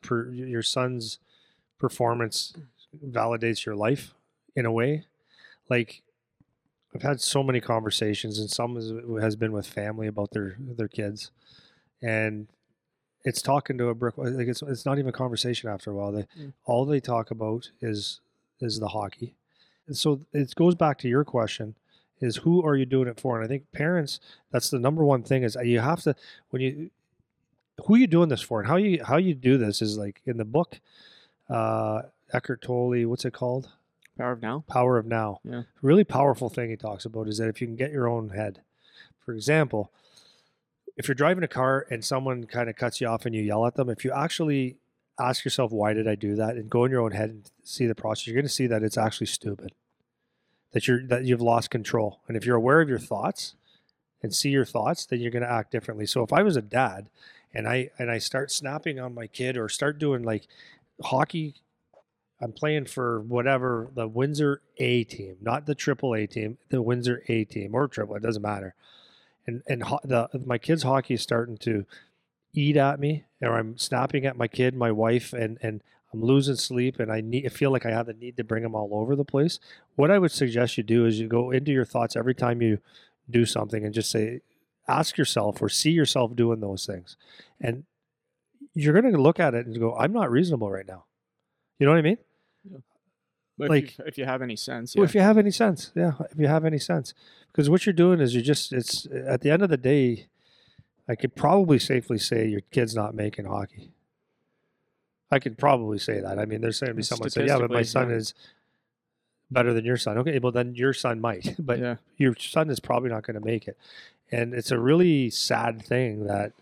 performance validates your life in a way. Like, I've had so many conversations, and some has been with family about their kids, and it's talking to a brick. Like, it's not even a conversation after a while. All they talk about is the hockey. And so it goes back to your question: is who are you doing it for? And I think parents, that's the number one thing is you have to, who are you doing this for? And how you do this is like in the book, Eckhart Tolle, what's it called? Power of Now. Power of Now. Yeah. Really powerful thing he talks about is that if you can get your own head, for example, if you're driving a car and someone kind of cuts you off and you yell at them, if you actually ask yourself, why did I do that? And go in your own head and see the process, you're going to see that it's actually stupid, that you've lost control. And if you're aware of your thoughts and see your thoughts, then you're going to act differently. So if I was a dad and I start snapping on my kid or start doing like hockey, I'm playing for whatever, the Windsor A team, not the triple A team, the Windsor A team or triple, it doesn't matter. And my kid's hockey is starting to eat at me, or I'm snapping at my kid, my wife, and I'm losing sleep, and I feel like I have the need to bring them all over the place. What I would suggest you do is you go into your thoughts every time you do something and just say, ask yourself or see yourself doing those things. And you're going to look at it and go, I'm not reasonable right now. You know what I mean? Yeah. Like if you have any sense. Yeah. If you have any sense. Yeah. If you have any sense. Because what you're doing is it's at the end of the day, I could probably safely say your kid's not making hockey. I could probably say that. I mean, there's going to be someone say, yeah, but my son is better than your son. Okay, well, then your son might. But your son is probably not going to make it. And it's a really sad thing that...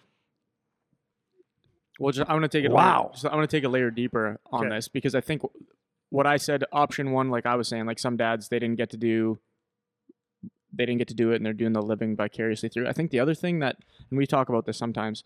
Well, I want to take it. Wow. I want to take a layer deeper on this, because I think what I said, option one, like I was saying, like some dads, they didn't get to do it, and they're doing the living vicariously through. I think the other thing that, and we talk about this sometimes,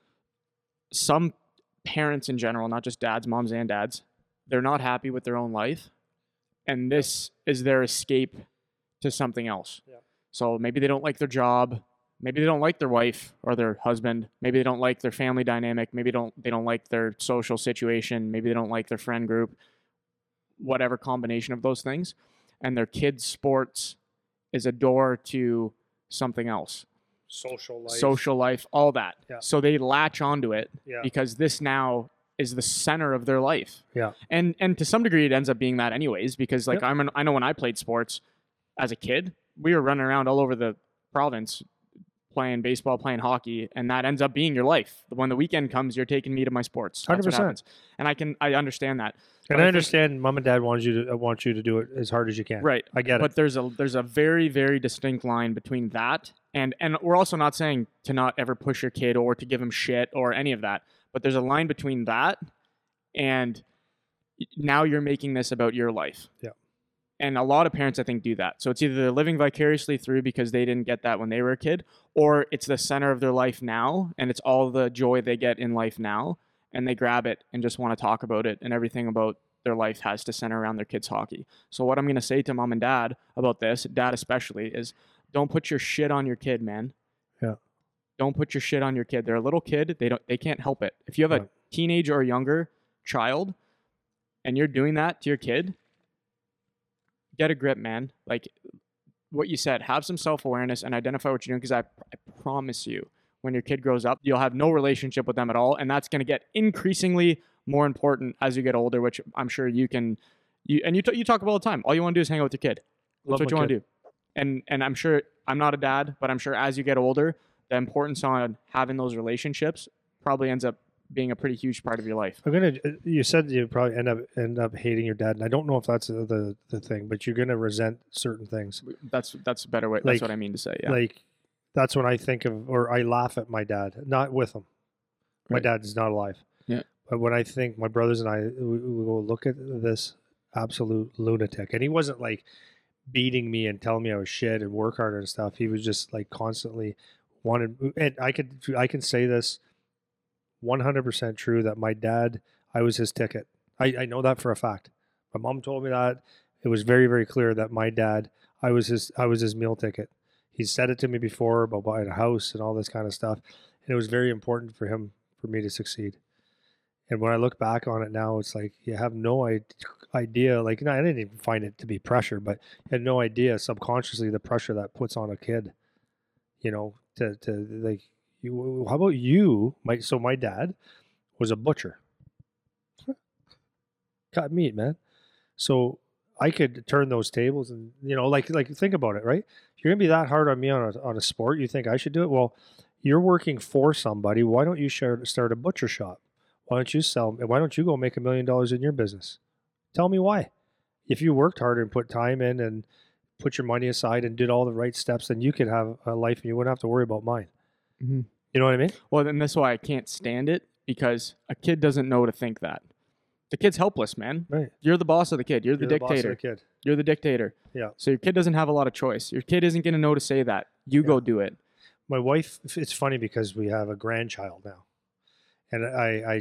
some parents in general, not just dads, moms and dads, they're not happy with their own life, and this is their escape to something else. Yeah. So maybe they don't like their job. Maybe they don't like their wife or their husband. Maybe they don't like their family dynamic. Maybe they don't like their social situation. Maybe they don't like their friend group. Whatever combination of those things. And their kids' sports is a door to something else. Social life, all that. Yeah. So they latch onto it because this now is the center of their life. Yeah. And to some degree it ends up being that anyways, because like I know when I played sports as a kid, we were running around all over the province playing baseball, playing hockey, and that ends up being your life. When the weekend comes, you're taking me to my sports. That's 100%. What happens. And I understand that. And I understand mom and dad want you to do it as hard as you can. Right. I get it. But there's a very, very distinct line between that and we're also not saying to not ever push your kid or to give him shit or any of that. But there's a line between that and now you're making this about your life. Yeah. And a lot of parents, I think, do that. So it's either they're living vicariously through because they didn't get that when they were a kid, or it's the center of their life now, and it's all the joy they get in life now, and they grab it and just want to talk about it, and everything about their life has to center around their kids' hockey. So what I'm going to say to mom and dad about this, dad especially, is don't put your shit on your kid, man. Yeah. Don't put your shit on your kid. They're a little kid. They can't help it. If you have a teenager or younger child and you're doing that to your kid, get a grip, man. Like what you said, have some self-awareness and identify what you're doing, because I promise you, when your kid grows up, you'll have no relationship with them at all, and that's going to get increasingly more important as you get older, which I'm sure you talk about all the time. All you want to do is hang out with your kid. That's what you want to do. And I'm sure, I'm not a dad, but I'm sure as you get older, the importance on having those relationships probably ends up being a pretty huge part of your life. You said you probably end up hating your dad, and I don't know if that's the thing, but you're gonna resent certain things. That's a better way. That's what I mean to say. Yeah. Like that's when I think of, or I laugh at my dad, not with him. My dad is not alive. Yeah. But when I think my brothers and I, we will look at this absolute lunatic, and he wasn't like beating me and telling me I was shit and work harder and stuff. He was just like constantly wanted, and I can say this 100% true that my dad, I was his ticket. I know that for a fact. My mom told me that. It was very, very clear that my dad, I was his meal ticket. He said it to me before about buying a house and all this kind of stuff. And it was very important for me to succeed. And when I look back on it now, it's like you have no idea. Like, I didn't even find it to be pressure, but you had no idea subconsciously the pressure that puts on a kid, to like, how about you? My dad was a butcher. Cut meat, man. So I could turn those tables and, like think about it, right? If you're going to be that hard on me on a sport, you think I should do it? Well, you're working for somebody. Why don't you start a butcher shop? Why don't you go make $1 million in your business? Tell me why. If you worked hard and put time in and put your money aside and did all the right steps, then you could have a life and you wouldn't have to worry about mine. Mm-hmm. You know what I mean? Well, then that's why I can't stand it, because a kid doesn't know to think that. The kid's helpless, man. Right. You're the boss of the kid. You're the dictator. Boss of the kid. You're the dictator. Yeah. So your kid doesn't have a lot of choice. Your kid isn't going to know to say that. You go do it. My wife, it's funny because we have a grandchild now. And I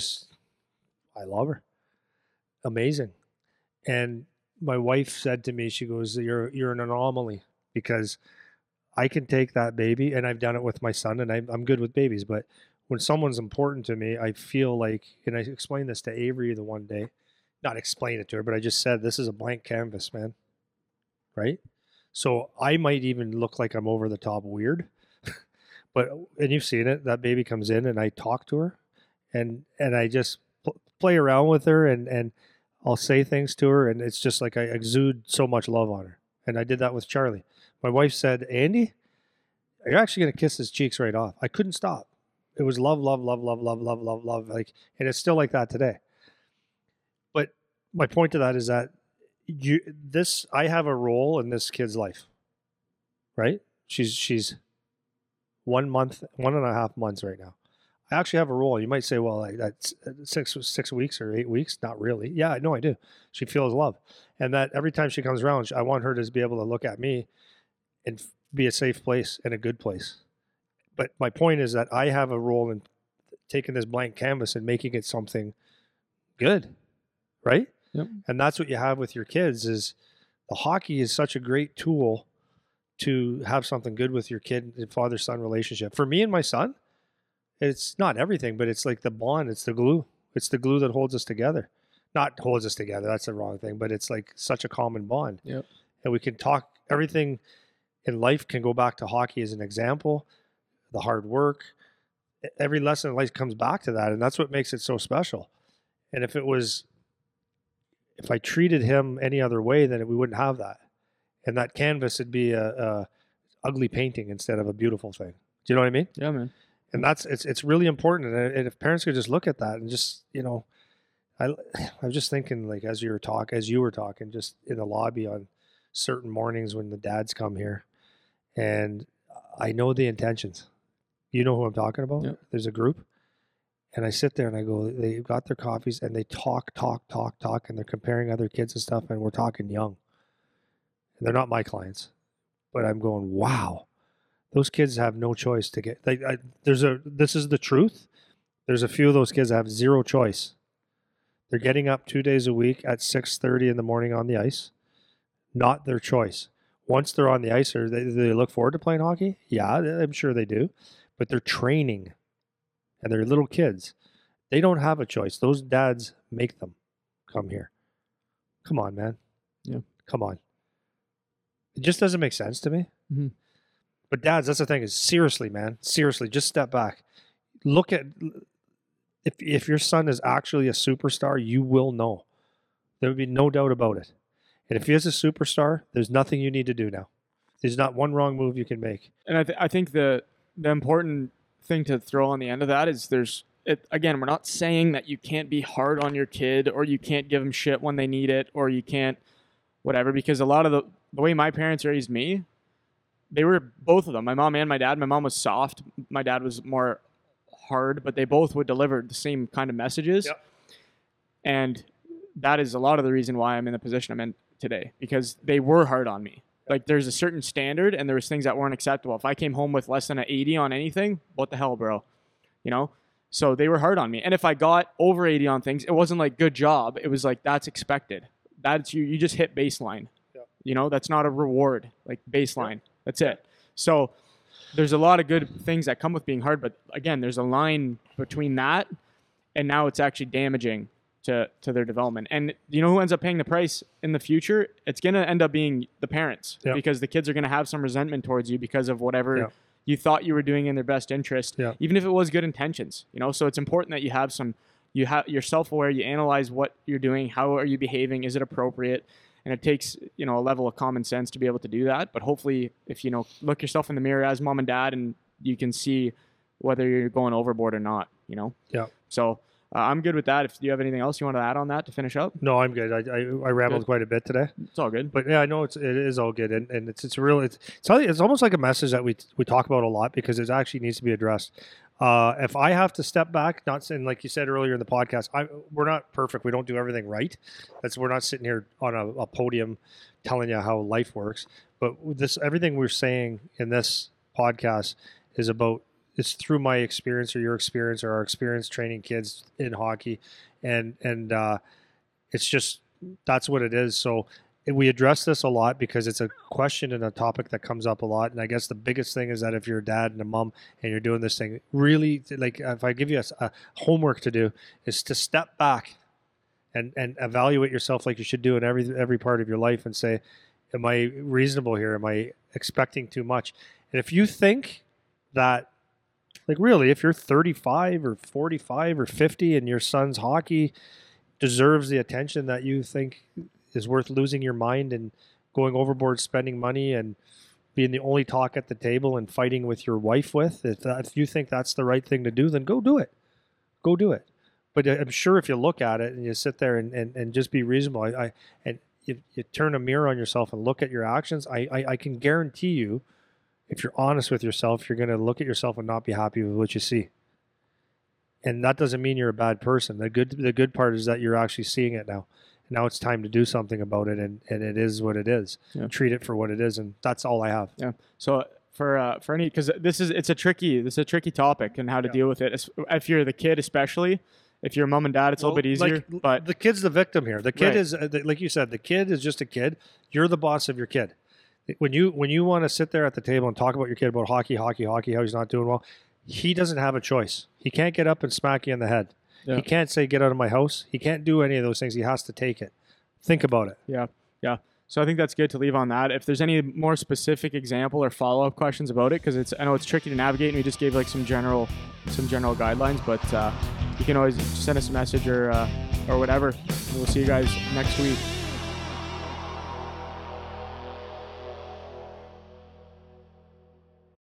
love her. Amazing. And my wife said to me, she goes, you're an anomaly, because I can take that baby, and I've done it with my son, and I'm good with babies, but when someone's important to me, I feel like, and I explained this to Avery the one day, not explain it to her, but I just said, this is a blank canvas, man. Right? So I might even look like I'm over the top weird, and you've seen it, that baby comes in and I talk to her and I just play around with her and I'll say things to her, and it's just like I exude so much love on her. And I did that with Charlie. My wife said, Andy, you're actually going to kiss his cheeks right off. I couldn't stop. It was love, love, love, love, love, love, love, love. Like, and it's still like that today. But my point to that is that I have a role in this kid's life, right? She's 1 month, 1.5 months right now. I actually have a role. You might say, well, like that's 6 weeks or 8 weeks. Not really. Yeah, no, I do. She feels love. And that every time she comes around, I want her to be able to look at me and be a safe place and a good place. But my point is that I have a role in taking this blank canvas and making it something good, right? Yep. And that's what you have with your kids. Is the hockey is such a great tool to have something good with your kid and father-son relationship. For me and my son, it's not everything, but it's like the bond. It's the glue. It's the glue that holds us together. Not holds us together. That's the wrong thing, but it's like such a common bond. Yep. And we can talk, everything in life can go back to hockey as an example. The hard work, every lesson in life comes back to that. And that's what makes it so special. And if I treated him any other way, then we wouldn't have that. And that canvas would be a ugly painting instead of a beautiful thing. Do you know what I mean? Yeah, man. And it's really important. And if parents could just look at that and just, I was just thinking, like, as you were talking, just in the lobby on certain mornings when the dads come here, and I know the intentions. You know who I'm talking about? Yep. There's a group, and I sit there and I go, they've got their coffees and they talk, and they're comparing other kids and stuff, and we're talking young. And they're not my clients, but I'm going, wow, those kids have no choice to get. This is the truth. There's a few of those kids that have zero choice. They're getting up 2 days a week at 6:30 in the morning on the ice. Not their choice. Once they're on the ice, do they look forward to playing hockey? Yeah, I'm sure they do. But they're training, and they're little kids. They don't have a choice. Those dads make them come here. Come on, man. Yeah. Come on. It just doesn't make sense to me. Mm-hmm. But dads, that's the thing, is seriously, man. Seriously, just step back. Look at, if your son is actually a superstar, you will know. There would be no doubt about it. And if he is a superstar, there's nothing you need to do now. There's not one wrong move you can make. And I think the important thing to throw on the end of that is again, we're not saying that you can't be hard on your kid, or you can't give them shit when they need it, or you can't whatever, because a lot of the way my parents raised me, they were both of them, my mom and my dad. My mom was soft. My dad was more hard, but they both would deliver the same kind of messages. Yep. And that is a lot of the reason why I'm in the position I'm in today, because they were hard on me. Like, there's a certain standard, and there was things that weren't acceptable. If I came home with less than an 80 on anything, what the hell, bro? So they were hard on me. And if I got over 80 on things, it wasn't like good job. It was like, that's expected. That's you just hit baseline. Yeah. That's not a reward, like baseline. Yeah. That's it. So there's a lot of good things that come with being hard, but again, there's a line between that and now it's actually damaging to their development. And you know who ends up paying the price in the future? It's going to end up being the parents, because the kids are going to have some resentment towards you because of whatever you thought you were doing in their best interest, even if it was good intentions, So it's important that you're self-aware, you analyze what you're doing, how are you behaving, is it appropriate? and it takes, you know, a level of common sense to be able to do that. But hopefully, if you know, look yourself in the mirror as mom and dad, and you can see whether you're going overboard or not, you know. Yeah. So I'm good with that. If you have anything else you want to add on that to finish up? No, I'm good. I rambled quite a bit today. It's all good. But yeah, I know it is all good, and it's almost like a message that we talk about a lot because it actually needs to be addressed. If I have to step back, not saying like you said earlier in the podcast, we're not perfect. We don't do everything right. We're not sitting here on a podium telling you how life works. But everything we're saying in this podcast is about. It's through my experience or your experience or our experience training kids in hockey, and it's just that's what it is. So we address this a lot because it's a question and a topic that comes up a lot. And I guess the biggest thing is that if you're a dad and a mom and you're doing this thing, really, like if I give you a homework to do, is to step back and evaluate yourself like you should do in every part of your life and say, am I reasonable here? Am I expecting too much? And if you think that, like really, if you're 35 or 45 or 50 and your son's hockey deserves the attention that you think is worth losing your mind and going overboard, spending money and being the only talk at the table and fighting with your wife with, if you think that's the right thing to do, then go do it. Go do it. But I'm sure if you look at it and you sit there and just be reasonable, and you turn a mirror on yourself and look at your actions, I can guarantee you, if you're honest with yourself, you're going to look at yourself and not be happy with what you see. And that doesn't mean you're a bad person. The good part is that you're actually seeing it now. Now it's time to do something about it, and it is what it is. Yeah. Treat it for what it is, and that's all I have. Yeah. So for any, because it's a tricky topic and how to deal with it. If you're the kid, especially if you're mom and dad, it's a little bit easier. But the kid's the victim here. The kid is, like you said, the kid is just a kid. You're the boss of your kid. When you want to sit there at the table and talk about your kid about hockey, how he's not doing well, he doesn't have a choice. He can't get up and smack you in the head. Yeah. He can't say, get out of my house. He can't do any of those things. He has to take it. Think about it. Yeah. Yeah. So I think that's good to leave on that. If there's any more specific example or follow-up questions about it, because I know it's tricky to navigate, and we just gave like some general guidelines, but you can always send us a message or whatever. We'll see you guys next week.